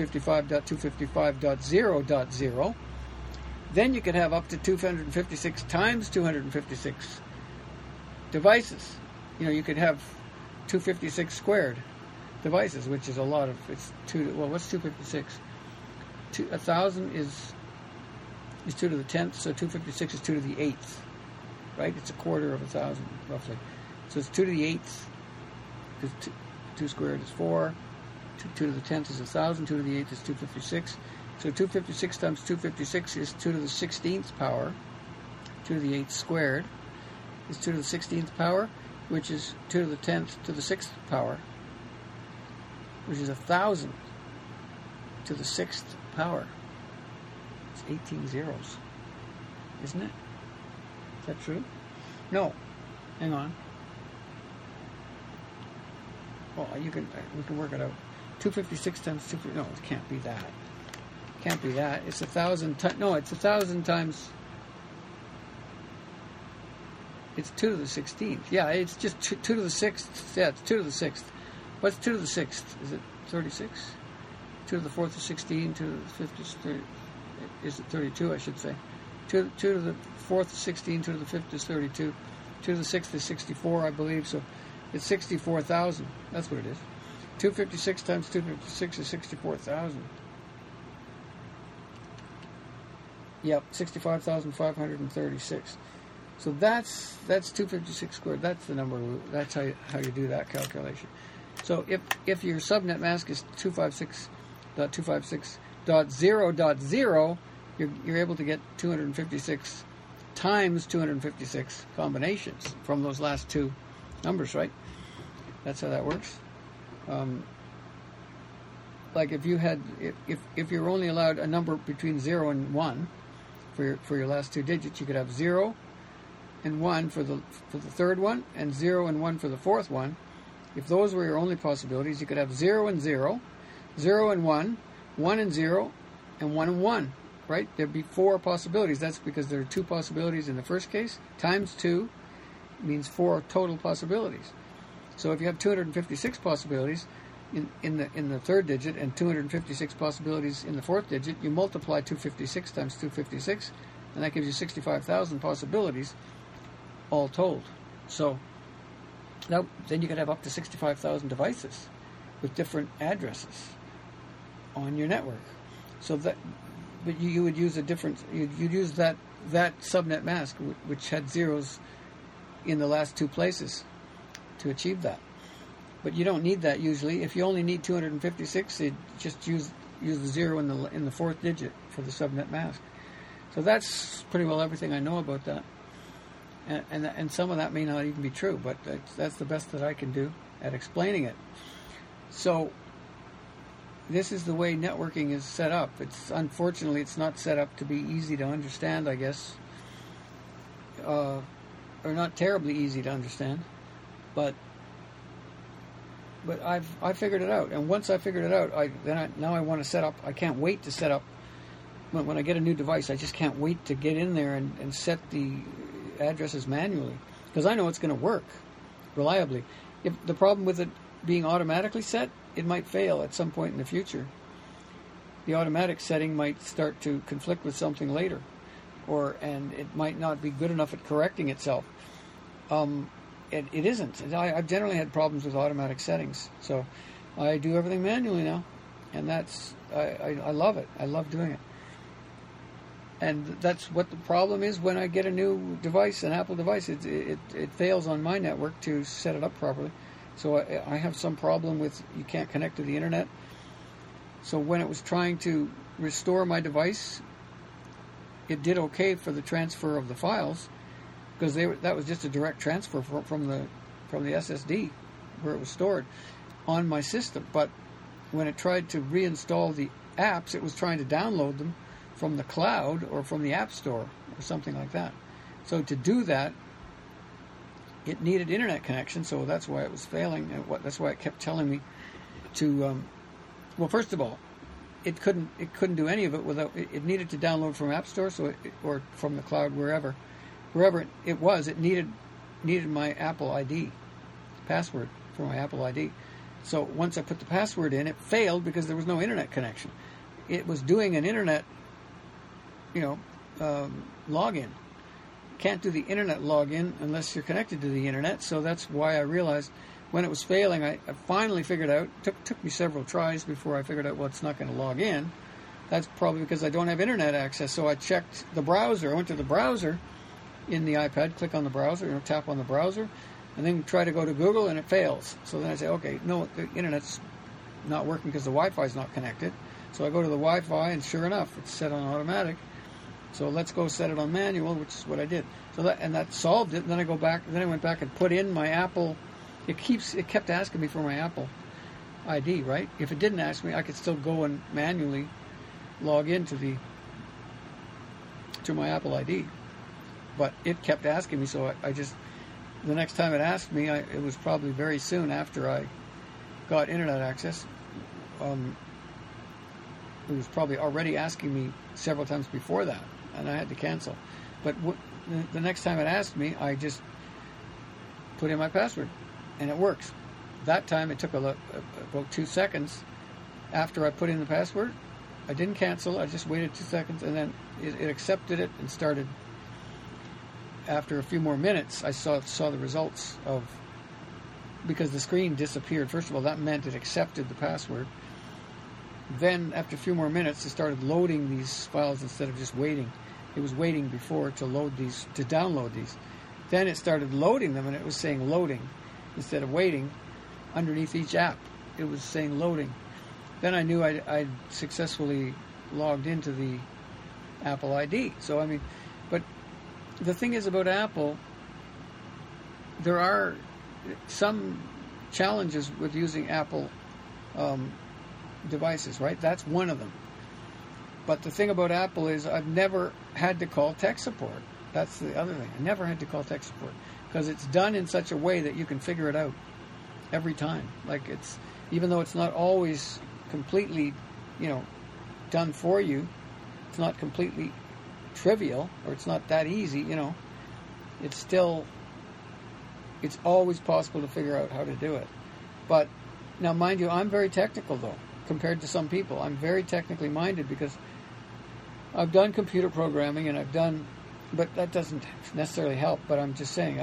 255.255.0.0, then you could have up to 256 times 256 devices. You could have 256 squared devices, which is a lot of... what's 256? 1,000 is 2 to the 10th, so 256 is 2 to the 8th, right? It's a quarter of 1,000, roughly. So it's 2 to the 8th, because 2 squared is 4, 2 to the 10th is 1,000, 2 to the 8th is 256. So 256 times 256 is 2 to the 16th power. 2 to the 8th squared is 2 to the 16th power, which is 2 to the 10th to the 6th power, which is 1,000 to the 6th power. It's 18 zeros, isn't it? Is that true? No. Hang on. Well, we can work it out. 256 times 2. No, it can't be that. Can't be that. It's 1,000. No, it's 1,000 times It's 2 to the 16th. Yeah, it's just 2 to the 6th. Yeah, it's 2 to the 6th. What's 2 to the 6th? Is it 36? 2 to the 4th is 16. 2 to the 5th is 30. Is it 32, I should say. 2 to the 4th is 16. 2 to the 5th is 32. 2 to the 6th is 64, I believe. So it's 64,000. That's what it is. 256 times 256 is 64,000. Yep, 65,536. So that's 256 squared. That's the number. That's how you do that calculation. So if your subnet mask is 256.256.0.0, you're able to get 256 times 256 combinations from those last two numbers, right? That's how that works. Like if you had, if you're only allowed a number between 0 and 1 for your last two digits, you could have 0 and 1 for the third one, and 0 and 1 for the fourth one. If those were your only possibilities, you could have 0 and 0, 0 and 1, 1 and 0, and 1 and 1, right? There'd be 4 possibilities. That's because there are 2 possibilities in the first case. Times 2 means 4 total possibilities. So if you have 256 possibilities in the third digit and 256 possibilities in the fourth digit, you multiply 256 times 256, and that gives you 65,000 possibilities all told. So now, then you could have up to 65,000 devices with different addresses on your network. So that, but you would use a different, you'd use that subnet mask which had zeros in the last 2 places to achieve that. But you don't need that usually. If you only need 256, you just use the 0 in the fourth digit for the subnet mask. So that's pretty well everything I know about that. And some of that may not even be true, but that's the best that I can do at explaining it. So this is the way networking is set up. Unfortunately it's not set up to be easy to understand, I guess, or not terribly easy to understand, but I figured it out. And once I figured it out, now I want to set up. I can't wait to set up. When I get a new device, I just can't wait to get in there and set the addresses manually, because I know it's going to work reliably. If the problem with it being automatically set, it might fail at some point in the future. The automatic setting might start to conflict with something later, and it might not be good enough at correcting itself. It isn't. I've generally had problems with automatic settings, so I do everything manually now, and I love it. I love doing it. And that's what the problem is when I get a new device, an Apple device. It fails on my network to set it up properly. So I have some problem with you can't connect to the internet. So when it was trying to restore my device, it did okay for the transfer of the files, because that was just a direct transfer from the SSD where it was stored on my system. But when it tried to reinstall the apps, it was trying to download them from the cloud or from the App Store or something like that. So to do that, it needed internet connection, so that's why it was failing, and that's why it kept telling me to. Well, first of all, it couldn't do any of it without. It needed to download from App Store, or from the cloud, wherever it was. It needed my Apple ID password for my Apple ID. So once I put the password in, it failed because there was no internet connection. It was doing an internet login. Can't do the internet login unless you're connected to the internet. So that's why I realized when it was failing, I finally figured out. Took me several tries before I figured out, well, it's not going to log in. That's probably because I don't have internet access. So I checked the browser. I went to the browser in the iPad, click on the browser, tap on the browser, and then try to go to Google, and it fails. So then I say, okay, no, the internet's not working because the Wi-Fi is not connected. So I go to the Wi-Fi, and sure enough, it's set on automatic. So let's go set it on manual, which is what I did. So that solved it. And then I went back and put in my Apple. It kept asking me for my Apple ID, right? If it didn't ask me, I could still go and manually log into to my Apple ID. But it kept asking me, so I just, the next time it asked me, it was probably very soon after I got internet access. It was probably already asking me several times before that, and I had to cancel. But the next time it asked me, I just put in my password, and it works. That time it took about 2 seconds after I put in the password. I didn't cancel. I just waited 2 seconds, and then it accepted it and started. After a few more minutes, I saw the results of, because the screen disappeared. First of all, that meant it accepted the password. Then, after a few more minutes, it started loading these files instead of just waiting. It was waiting before to download these. Then it started loading them, and it was saying loading instead of waiting. Underneath each app, it was saying loading. Then I knew I'd successfully logged into the Apple ID. So, I mean, but the thing is about Apple, there are some challenges with using Apple devices, right? That's one of them. But the thing about Apple is I've never had to call tech support. That's the other thing. I never had to call tech support because it's done in such a way that you can figure it out every time. Like, it's, even though it's not always completely, done for you, it's not completely trivial, or it's not that easy, it's always possible to figure out how to do it. But now, mind you, I'm very technical though, compared to some people. I'm very technically minded because I've done computer programming, and but that doesn't necessarily help. But I'm just saying,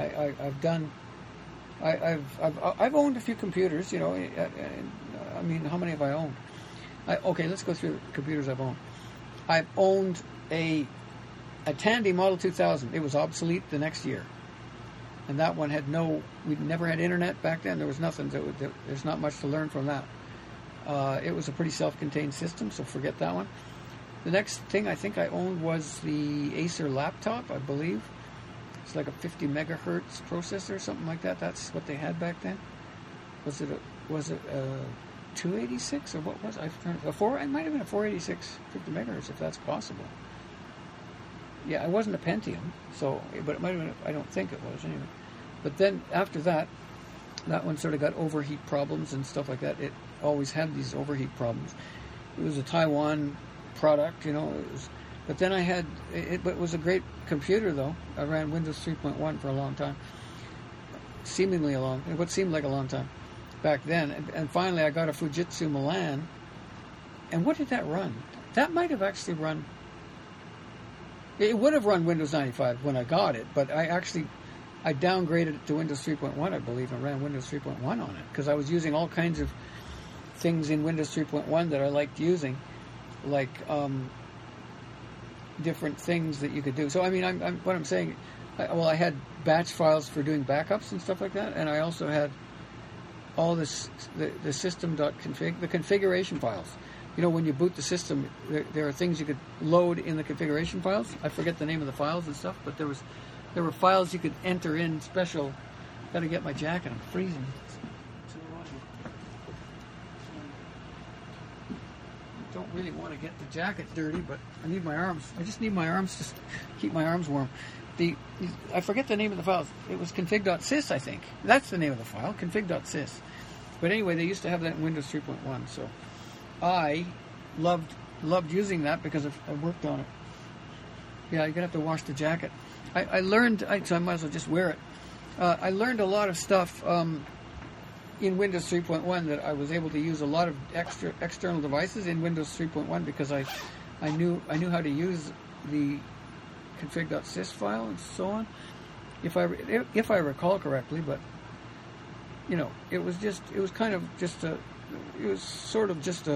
I've owned a few computers. I mean, how many have I owned? Okay, let's go through the computers I've owned. I've owned a Tandy Model 2000. It was obsolete the next year, and that one we never had internet back then. There was nothing. There's not much to learn from that. It was a pretty self-contained system, so forget that one. The next thing I think I owned was the Acer laptop, I believe. It's like a 50 megahertz processor or something like that. That's what they had back then. Was it a 286 or what was it? It might have been a 486 50 megahertz, if that's possible. Yeah, it wasn't a Pentium, but it might have been. I don't think it was anyway. But then after that one sort of got overheat problems and stuff like that. It always had these overheat problems. It was a Taiwan product, but then I had it. But it was a great computer though. I ran Windows 3.1 for a long time, what seemed like a long time back then. And finally, I got a Fujitsu Milan. And what did that run? That might have actually run. It would have run Windows 95 when I got it, but I downgraded it to Windows 3.1, I believe, and ran Windows 3.1 on it because I was using all kinds of things in Windows 3.1 that I liked using, like different things that you could do. So, I mean, what I'm saying, I had batch files for doing backups and stuff like that, and I also had all this, the system.config, the configuration files. When you boot the system, there are things you could load in the configuration files. I forget the name of the files and stuff, but there were files you could enter in special. Got to get my jacket. I'm freezing. I don't really want to get the jacket dirty, but I need my arms. I just need my arms to keep my arms warm. I forget the name of the files. It was config.sys, I think. That's the name of the file, config.sys. But anyway, they used to have that in Windows 3.1, so I loved using that because I worked on it. Yeah, you're going to have to wash the jacket. I learned, so I might as well just wear it. I learned a lot of stuff in Windows 3.1 that I was able to use a lot of external devices in Windows 3.1 because I knew how to use the config.sys file and so on, if I recall correctly. But it was sort of just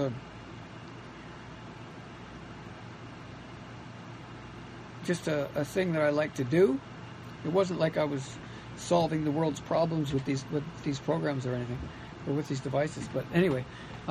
a thing that I like to do. It wasn't like I was solving the world's problems with these programs or anything, or with these devices. But anyway,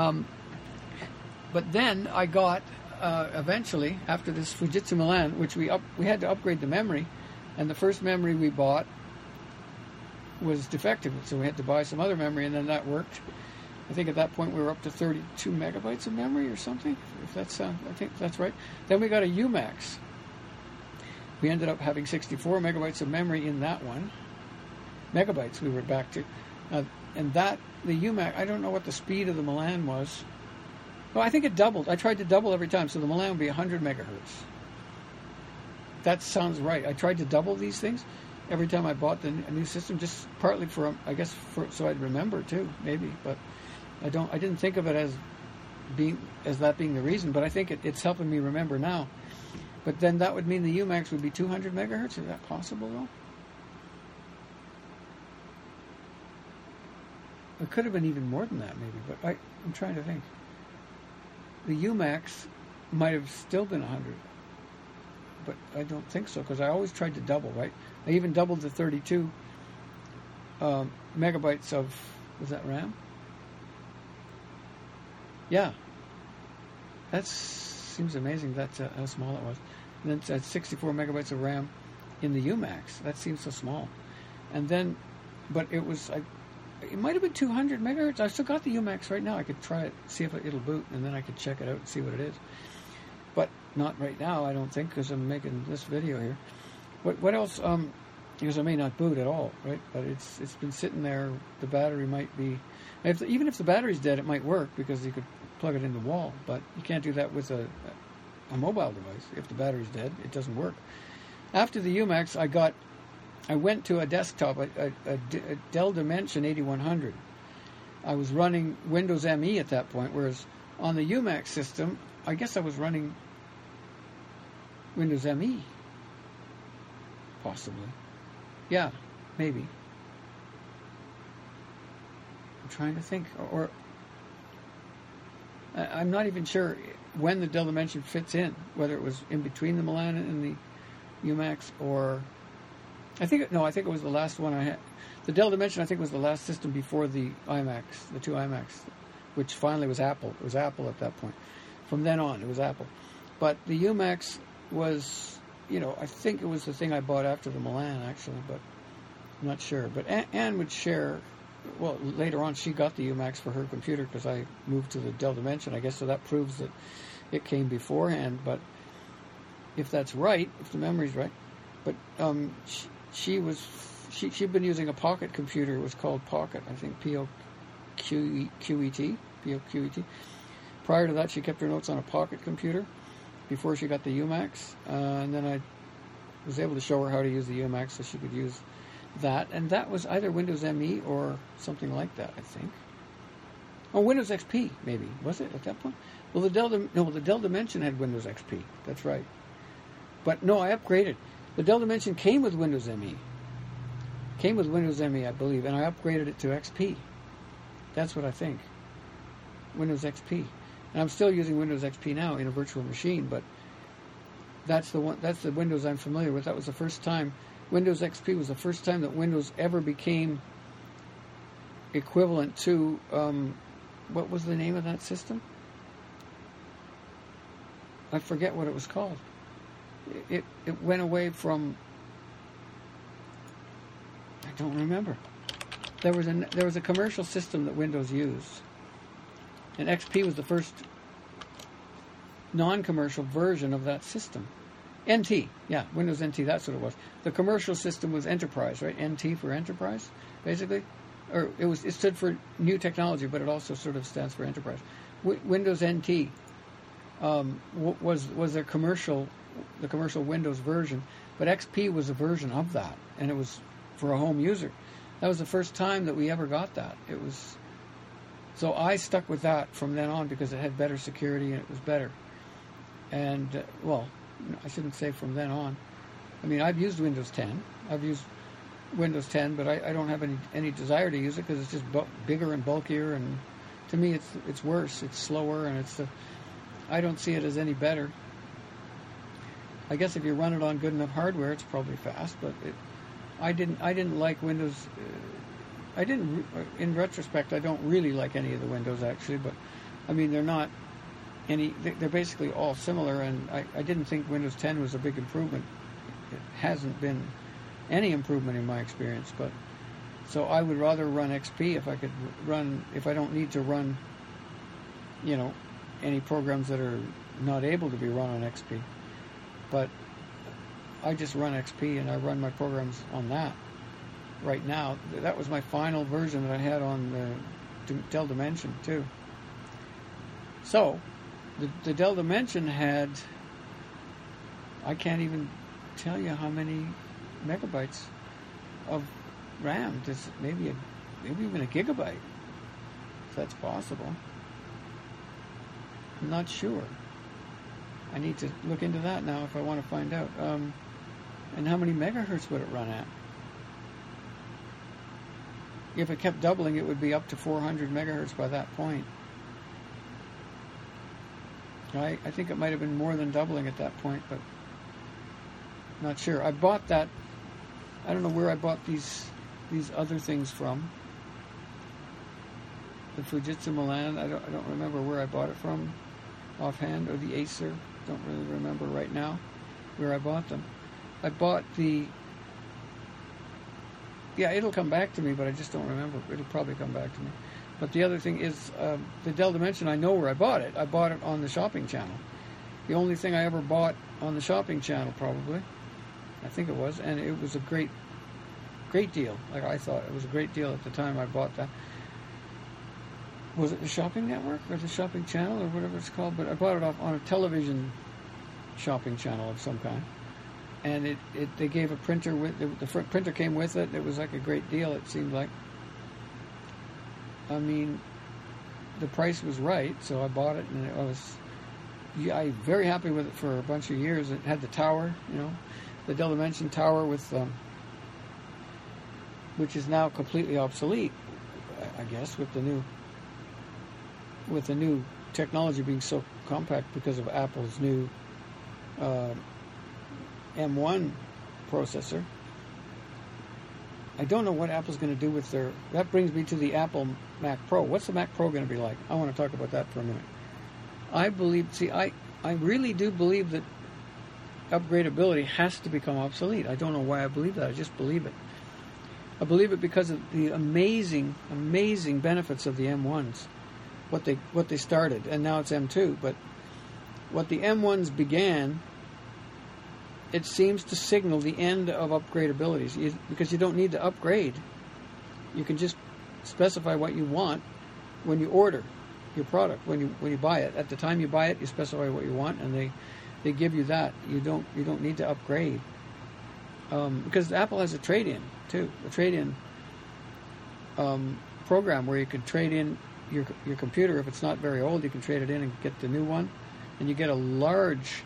but then I got eventually, after this Fujitsu Milan, which we had to upgrade the memory, and the first memory we bought was defective, so we had to buy some other memory, and then that worked. I think at that point we were up to 32 megabytes of memory or something. I think that's right. Then we got a UMax. We ended up having 64 megabytes of memory in that one. Megabytes we were back to. And the UMax, I don't know what the speed of the Milan was. Well, I think it doubled. I tried to double every time, so the Milan would be 100 megahertz. That sounds right. I tried to double these things, every time I bought a new system, just partly for, I guess, so I'd remember too, maybe. But I didn't think of it as that being the reason. But I think it's helping me remember now. But then that would mean the UMAX would be 200 megahertz. Is that possible though? It could have been even more than that, maybe. But I'm trying to think. The UMAX might have still been 100. But I don't think so, because I always tried to double, right? I even doubled the 32 megabytes of, was that RAM? Yeah. That seems amazing. That's how small it was. And then it's at 64 megabytes of RAM in the UMAX. That seems so small. And then, but it was, it might have been 200 megahertz. I've still got the UMAX right now. I could try it, see if it'll boot, and then I could check it out and see what it is. But not right now, I don't think, because I'm making this video here. What else? Because I may not boot at all, right? But it's been sitting there. The battery might be, even if the battery's dead, it might work because you could plug it in the wall. But you can't do that with a mobile device. If the battery's dead, it doesn't work. After the UMAX, I went to a desktop, a Dell Dimension 8100. I was running Windows ME at that point, whereas on the UMAX system, I guess I was running Windows ME. Possibly. Yeah, maybe. I'm trying to think. Or I'm not even sure when the Dell Dimension fits in, whether it was in between the Milan and the UMAX, or I think it was the last one I had. The Dell Dimension, I think, was the last system before the iMacs, the two iMacs, which finally was Apple. It was Apple at that point. From then on, it was Apple. But the UMAX was, I think it was the thing I bought after the Milan, actually, but I'm not sure. But Anne would share, well, later on she got the UMAX for her computer because I moved to the Dell Dimension, I guess, so that proves that it came beforehand. But if that's right, if the memory's right, but she'd been using a Pocket computer. It was called Pocket, I think, P-O-Q-E-T. Prior to that, she kept her notes on a Pocket computer before she got the UMAX. And then I was able to show her how to use the UMAX so she could use that. And that was either Windows ME or something like that, I think. Oh, Windows XP, maybe. Was it at that point? Well, the Dell Dimension had Windows XP. That's right. But no, I upgraded. The Dell Dimension came with Windows ME. Came with Windows ME, I believe, and I upgraded it to XP. That's what I think. Windows XP. And I'm still using Windows XP now in a virtual machine, but that's the Windows I'm familiar with. That was the first time. Windows XP was the first time that Windows ever became equivalent to, what was the name of that system? I forget what it was called. It went away from, I don't remember. There was a commercial system that Windows used, and XP was the first non-commercial version of that system. NT, yeah, Windows NT, that's what it was. The commercial system was Enterprise, right? NT for Enterprise, basically, or it stood for New Technology, but it also sort of stands for Enterprise. Windows NT was their commercial Windows version, but XP was a version of that, and it was for a home user. That was the first time that we ever got that. So I stuck with that from then on because it had better security and it was better. And, well, I shouldn't say from then on. I mean, I've used Windows 10. I've used Windows 10, but I don't have any desire to use it because it's just bigger and bulkier, and to me it's worse. It's slower, and I don't see it as any better. I guess if you run it on good enough hardware, it's probably fast, but I didn't like Windows. In retrospect, I don't really like any of the Windows, actually, but I mean, they're basically all similar, and I didn't think Windows 10 was a big improvement. It hasn't been any improvement in my experience, but so I would rather run XP if I don't need to run, any programs that are not able to be run on XP. But I just run XP, and I run my programs on that right now. That was my final version that I had on the Dell Dimension, too. So, the Dell Dimension had, I can't even tell you how many megabytes. of RAM. There's maybe even a gigabyte, if that's possible. I'm not sure. I need to look into that now if I want to find out. And how many megahertz would it run at? If it kept doubling, it would be up to 400 megahertz by that point. I think it might have been more than doubling at that point, but not sure. I bought that. I don't know where I bought these other things from. The Fujitsu Milan. I don't remember where I bought it from offhand, or the Acer. Don't really remember right now where I bought them. I bought the. Yeah, it'll come back to me, but I just don't remember. It'll probably come back to me. But the other thing is, the Dell Dimension, I know where I bought it. I bought it on the shopping channel. The only thing I ever bought on the shopping channel, probably. I think it was. And it was a great deal. Like, I thought it was a great deal at the time I bought that. Was it the shopping network or the shopping channel or whatever it's called? But I bought it off on a television shopping channel of some kind. And they gave a printer with the printer came with it. It was like a great deal. It seemed like. I mean, the price was right, so I bought it, and I was very happy with it for a bunch of years. It had the tower, the Dell Dimension tower with, which is now completely obsolete, I guess, with the new technology being so compact because of Apple's new M1 processor. I don't know what Apple's going to do with their... That brings me to the Apple Mac Pro. What's the Mac Pro going to be like? I want to talk about that for a minute. I really do believe that upgradability has to become obsolete. I don't know why I believe that. I just believe it. I believe it because of the amazing, amazing benefits of the M1s. What they started, and now it's M2. But what the M1s began... It seems to signal the end of upgradabilities because you don't need to upgrade. You can just specify what you want when you order your product. When you buy it, at the time you buy it, you specify what you want, and they give you that. You don't need to upgrade because Apple has a trade-in too. A trade-in program where you can trade in your computer if it's not very old. You can trade it in and get the new one, and you get a large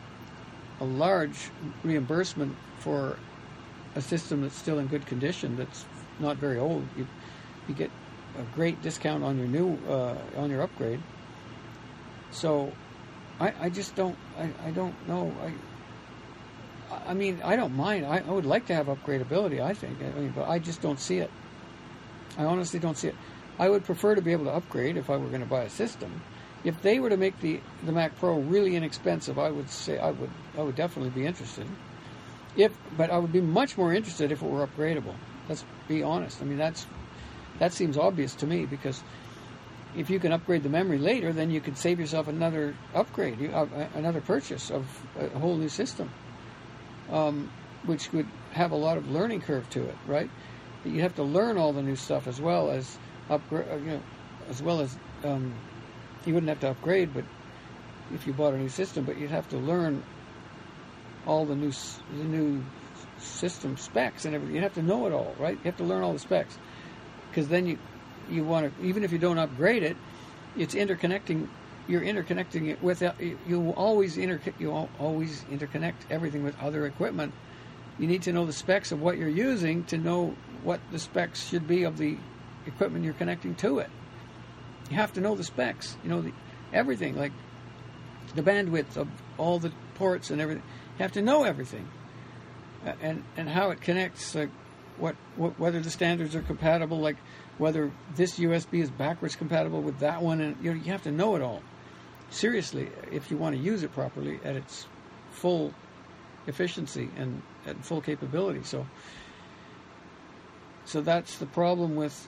reimbursement for a system that's still in good condition, that's not very old. You get a great discount on your new on your upgrade. So I just don't I don't know. I mean, I don't mind. I would like to have upgradability, I think. But I just don't see it. I honestly don't see it. I would prefer to be able to upgrade if I were going to buy a system. If they were to make the Mac Pro really inexpensive, I would say I would definitely be interested. But I would be much more interested if it were upgradable. Let's be honest. I mean, that seems obvious to me, because if you can upgrade the memory later, then you could save yourself another upgrade, another purchase of a whole new system, which would have a lot of learning curve to it, right? You have to learn all the new stuff as well as you wouldn't have to upgrade, but if you bought a new system, but you'd have to learn all the new system specs and everything. You have to know it all, right? You have to learn all the specs, because then you want to, even if you don't upgrade it, it's interconnecting. You're interconnecting it with you always interconnect everything with other equipment. You need to know the specs of what you're using to know what the specs should be of the equipment you're connecting to it. You have to know the specs, everything, like the bandwidth of all the ports and everything. You have to know everything, and how it connects, like whether the standards are compatible, like whether this USB is backwards compatible with that one, and you have to know it all. Seriously, if you want to use it properly at its full efficiency and at full capability. So that's the problem with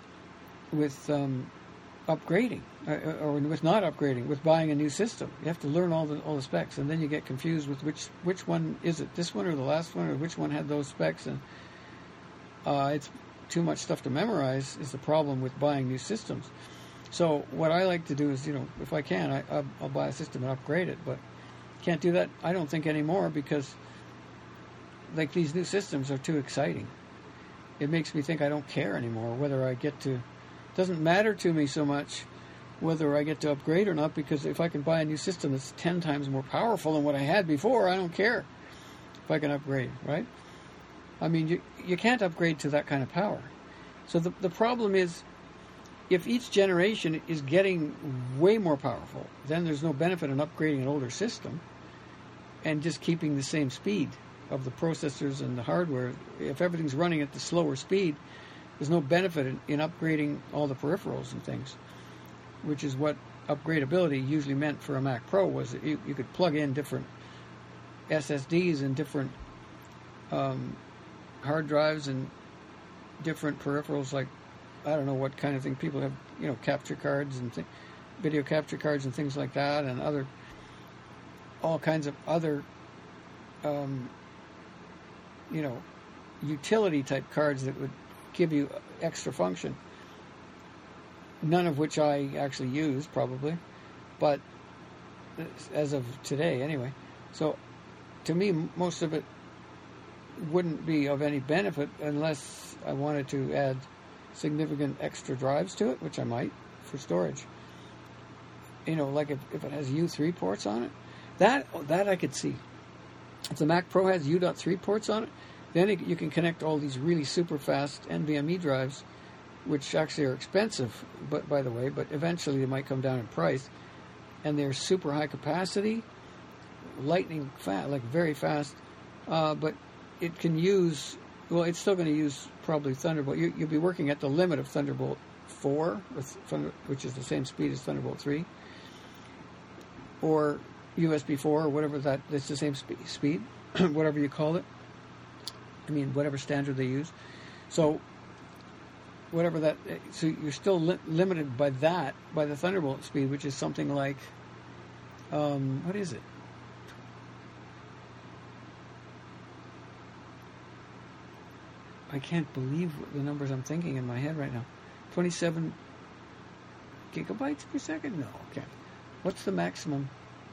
upgrading, or with not upgrading, with buying a new system. You have to learn all the specs, and then you get confused with which one is it, this one or the last one, or which one had those specs, and it's too much stuff to memorize is the problem with buying new systems. So what I like to do is, if I can, I'll buy a system and upgrade it, but can't do that, I don't think, anymore, because like these new systems are too exciting. it makes me think I don't care anymore whether I get to. It doesn't matter to me so much whether I get to upgrade or not, because if I can buy a new system that's 10 times more powerful than what I had before, I don't care if I can upgrade, right? I mean, you can't upgrade to that kind of power. So the problem is, if each generation is getting way more powerful, then there's no benefit in upgrading an older system and just keeping the same speed of the processors and the hardware. If everything's running at the slower speed, there's no benefit in upgrading all the peripherals and things, which is what upgradability usually meant for a Mac Pro, was that you could plug in different SSDs and different hard drives and different peripherals, like, I don't know what kind of thing people have, capture cards and video capture cards and things like that, and all kinds of other, utility type cards that would give you extra function. None of which I actually use, probably, but as of today, anyway. So, to me, most of it wouldn't be of any benefit unless I wanted to add significant extra drives to it, which I might for storage. Like if it has U3 ports on it, that I could see. If the Mac Pro has U.3 ports on it, then you can connect all these really super fast NVMe drives, which actually are expensive, but by the way, but eventually they might come down in price, and they're super high capacity, lightning fast, like very fast, but it can use, well, it's still going to use probably Thunderbolt. You'll be working at the limit of Thunderbolt 4, which is the same speed as Thunderbolt 3, or USB 4, or whatever that's the same speed, whatever you call it. I mean, whatever standard they use. So, so you're still limited by the Thunderbolt speed, which is something like, what is it? I can't believe the numbers I'm thinking in my head right now. 27 gigabytes per second? No, okay. What's the maximum?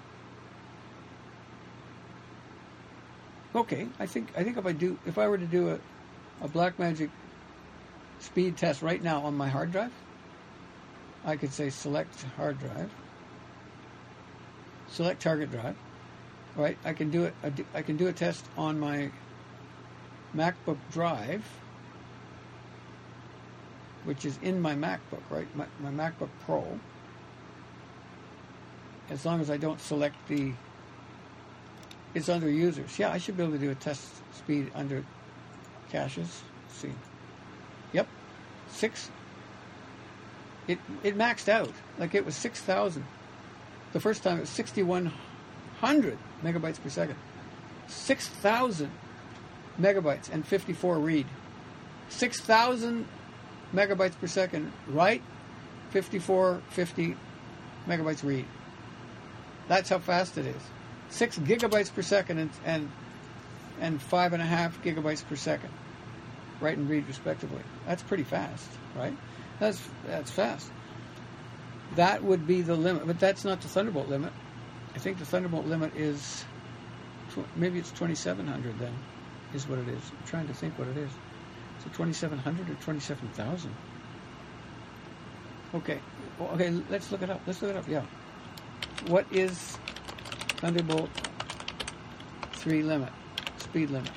Okay, I think if I were to do a Blackmagic speed test right now on my hard drive, I could say select hard drive, select target drive, right? I can do a test on my MacBook Drive, which is in my MacBook, right? My MacBook Pro. As long as I don't select it's under users. Yeah, I should be able to do a test speed under caches. Let's see. Yep. 6. It maxed out. Like it was 6,000. The first time it was 6,100 megabytes per second. 6,000 megabytes and 54 read. 6,000 megabytes per second write, 50 megabytes read. That's how fast it is. 6 gigabytes per second and 5.5 gigabytes per second, write and read respectively. That's pretty fast, right? That's fast. That would be the limit, but that's not the Thunderbolt limit. I think the Thunderbolt limit is maybe it's 2,700 then, is what it is. I'm trying to think what it is. Is it 2,700 or 27,000? Okay, let's look it up. Yeah. What is Thunderbolt 3 limit, speed limit?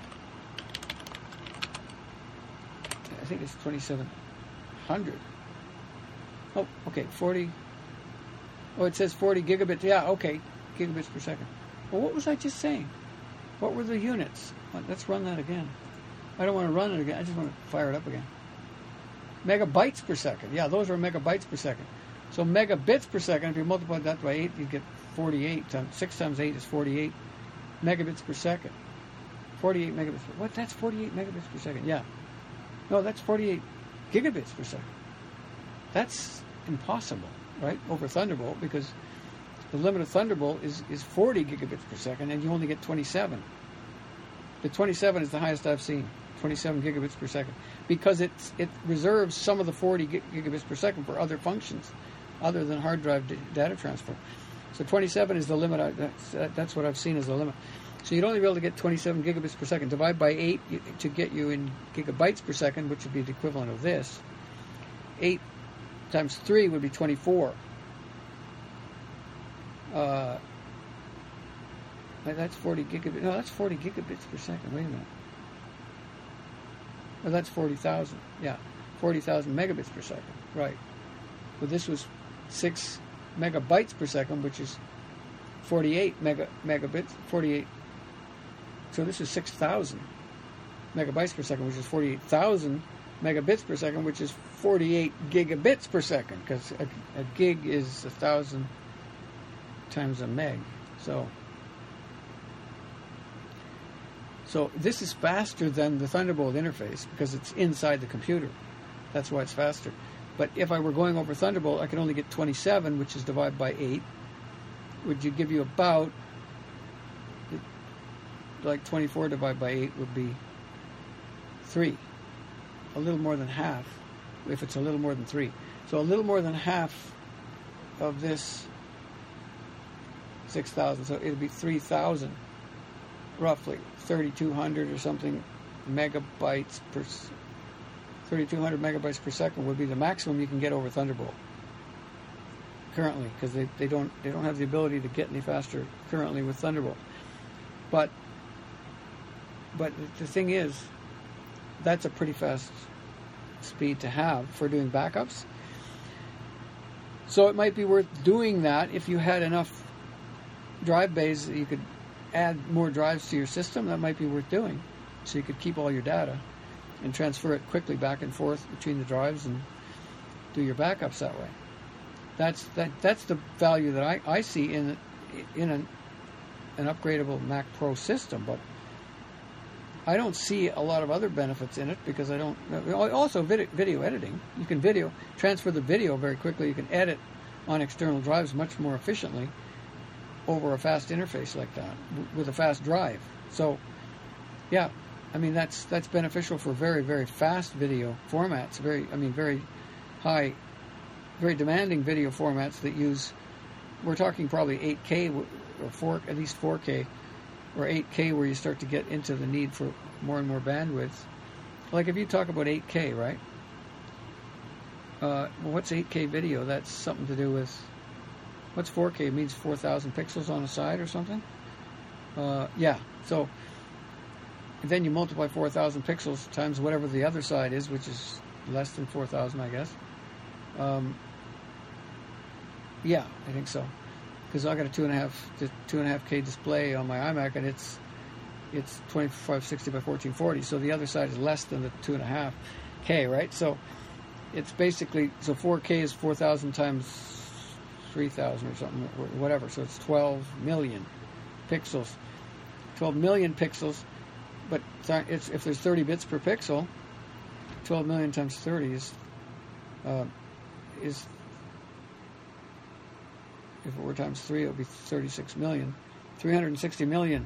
I think it's 2,700. Oh, okay, 40. Oh, it says 40 gigabits. Yeah, okay, gigabits per second. Well, what was I just saying? What were the units? Let's run that again. I don't want to run it again. I just want to fire it up again. Megabytes per second. Yeah, those are megabytes per second. So megabits per second, if you multiply that by 8, you get 48. 6 times 8 is 48 megabits per second. 48 megabits. What? That's 48 megabits per second. Yeah. No, that's 48 gigabits per second. That's impossible, right? Over Thunderbolt, because the limit of Thunderbolt is 40 gigabits per second, and you only get 27. The 27 is the highest I've seen, 27 gigabits per second, because it reserves some of the 40 gigabits per second for other functions, other than hard drive data transfer. So 27 is the limit. That's what I've seen as the limit. So you'd only be able to get 27 gigabits per second. Divide by 8 to get you in gigabytes per second, which would be the equivalent of this. 8 times 3 would be 24. That's 40 gigabits. No, that's 40 gigabits per second. Wait a minute. Oh, that's 40,000. Yeah, 40,000 megabits per second. Right. Well, this was 6 megabytes per second, which is 48 megabits. 48. So this is 6,000 megabytes per second, which is 48,000 megabits per second, which is 48 gigabits per second, because a gig is 1,000 times a meg. So this is faster than the Thunderbolt interface because it's inside the computer. That's why it's faster. But if I were going over Thunderbolt, I could only get 27, which is divided by 8. Would you give you about, like 24 divided by 8 would be 3. A little more than half, if it's a little more than 3. So a little more than half of this 6,000. So it would be 3,000, roughly. 3,200 or something megabytes per 3,200 megabytes per second would be the maximum you can get over Thunderbolt currently, because they don't have the ability to get any faster currently with Thunderbolt. But the thing is, that's a pretty fast speed to have for doing backups. So it might be worth doing that if you had enough drive bays that you could add more drives to your system. That might be worth doing, so you could keep all your data and transfer it quickly back and forth between the drives and do your backups that way. That's the value that I see in an upgradable Mac Pro system, but I don't see a lot of other benefits in it because I don't. Also, video editing. You can transfer the video very quickly. You can edit on external drives much more efficiently over a fast interface like that with a fast drive. So, yeah, I mean that's beneficial for very, very fast video formats. Very high, very demanding video formats that use. We're talking probably 8K or at least 4K or 8K, where you start to get into the need for more and more bandwidth. Like if you talk about 8K, right? Well, what's 8K video? That's something to do with. What's 4K? It means 4,000 pixels on the side or something? Yeah. So then you multiply 4,000 pixels times whatever the other side is, which is less than 4,000, I guess. Yeah, I think so. Because I got a 2.5K display on my iMac, and it's 2560 by 1440. So the other side is less than the 2.5K, right? So it's basically 4K is 4,000 times 3,000 or something, or whatever. So it's 12 million pixels. 12 million pixels, but if there's 30 bits per pixel, 12 million times 30 is if it were times 3, it would be 36 million. 360 million.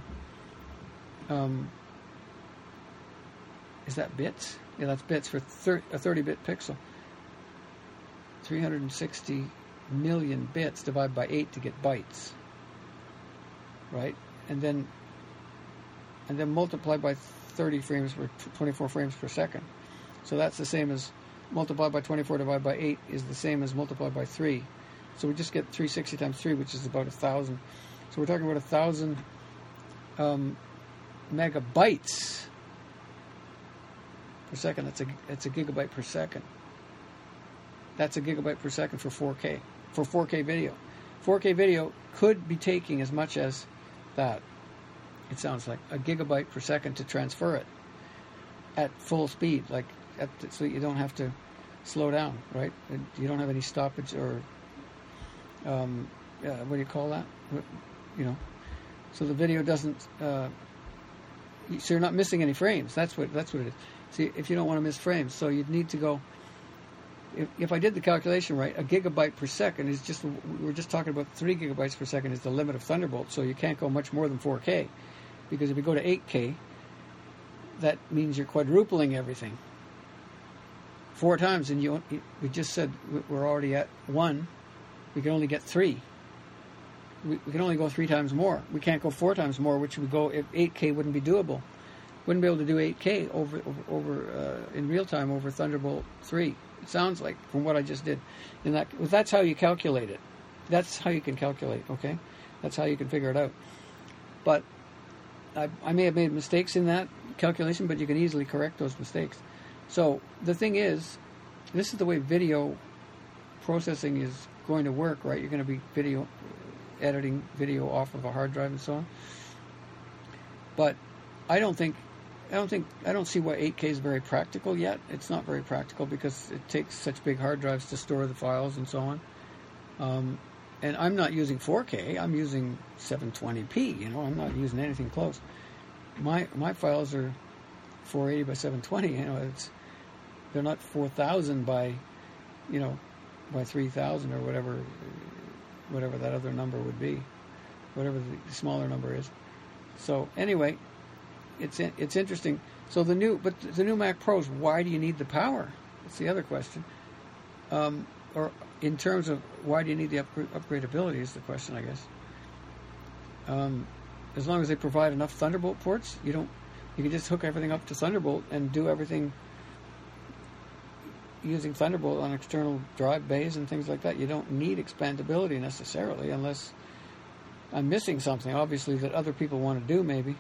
Is that bits? Yeah, that's bits for a 30-bit pixel. 360 million bits divided by 8 to get bytes. Right? And then multiply by 30 frames per 24 frames per second. So that's the same as multiply by 24 divided by 8 is the same as multiply by 3. So we just get 360 times 3, which is about 1,000. So we're talking about 1,000 megabytes per second. That's a gigabyte per second. That's a gigabyte per second for 4K. For 4K video. 4K video could be taking as much as that. It sounds like a gigabyte per second to transfer it at full speed, so you don't have to slow down, right? You don't have any stoppage or what do you call that? So the video doesn't. So you're not missing any frames. That's what it is. See, if you don't want to miss frames, so you'd need to go. If I did the calculation right, a gigabyte per second is just. We're just talking about 3 gigabytes per second is the limit of Thunderbolt. So you can't go much more than 4K, because if you go to 8K, that means you're quadrupling everything. 4 times, and we just said we're already at 1. We can only get 3. we can only go 3 times more. We can't go 4 times more, which would go if 8K wouldn't be doable. Wouldn't be able to do 8K over in real time over Thunderbolt 3. It sounds like from what I just did. That's how you calculate it. That's how you can calculate. Okay, that's how you can figure it out. But I may have made mistakes in that calculation, but you can easily correct those mistakes. So the thing is, this is the way video processing is going to work, right? You're going to be editing video off of a hard drive and so on. But I don't see why 8K is very practical yet. It's not very practical because it takes such big hard drives to store the files and so on. And I'm not using 4K. I'm using 720p. You know, I'm not using anything close. My files are 480 by 720. You know, they're not 4,000 by 3,000 or whatever that other number would be, whatever the smaller number is. So anyway, it's interesting. So the new Mac Pros, why do you need the power? That's the other question. Or in terms of why do you need the upgradability is the question, I guess. As long as they provide enough Thunderbolt ports, you can just hook everything up to Thunderbolt and do everything using Thunderbolt on external drive bays and things like that. You don't need expandability necessarily, unless I'm missing something, obviously, that other people want to do, maybe.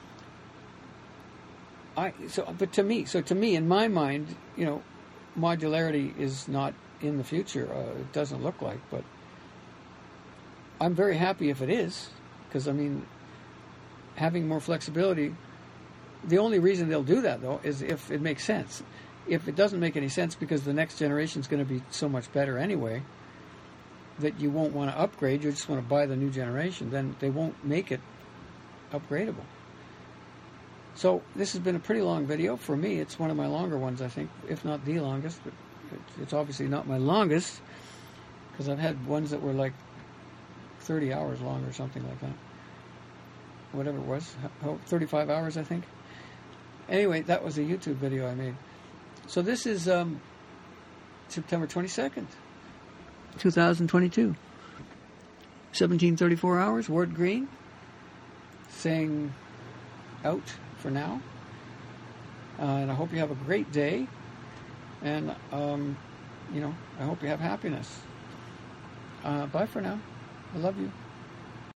But to me, in my mind, modularity is not in the future. It doesn't look like, but I'm very happy if it is, because, having more flexibility, the only reason they'll do that, though, is if it makes sense. If it doesn't make any sense because the next generation is going to be so much better anyway that you won't want to upgrade, you just want to buy the new generation, then they won't make it upgradable. So this has been a pretty long video. For me, it's one of my longer ones, I think, if not the longest, but it's obviously not my longest because I've had ones that were like 30 hours long or something like that. Whatever it was, 35 hours, I think. Anyway, that was a YouTube video I made. So this is September 22nd, 2022. 17:34 hours, Ward Green, saying out for now. And I hope you have a great day. And, I hope you have happiness. Bye for now. I love you.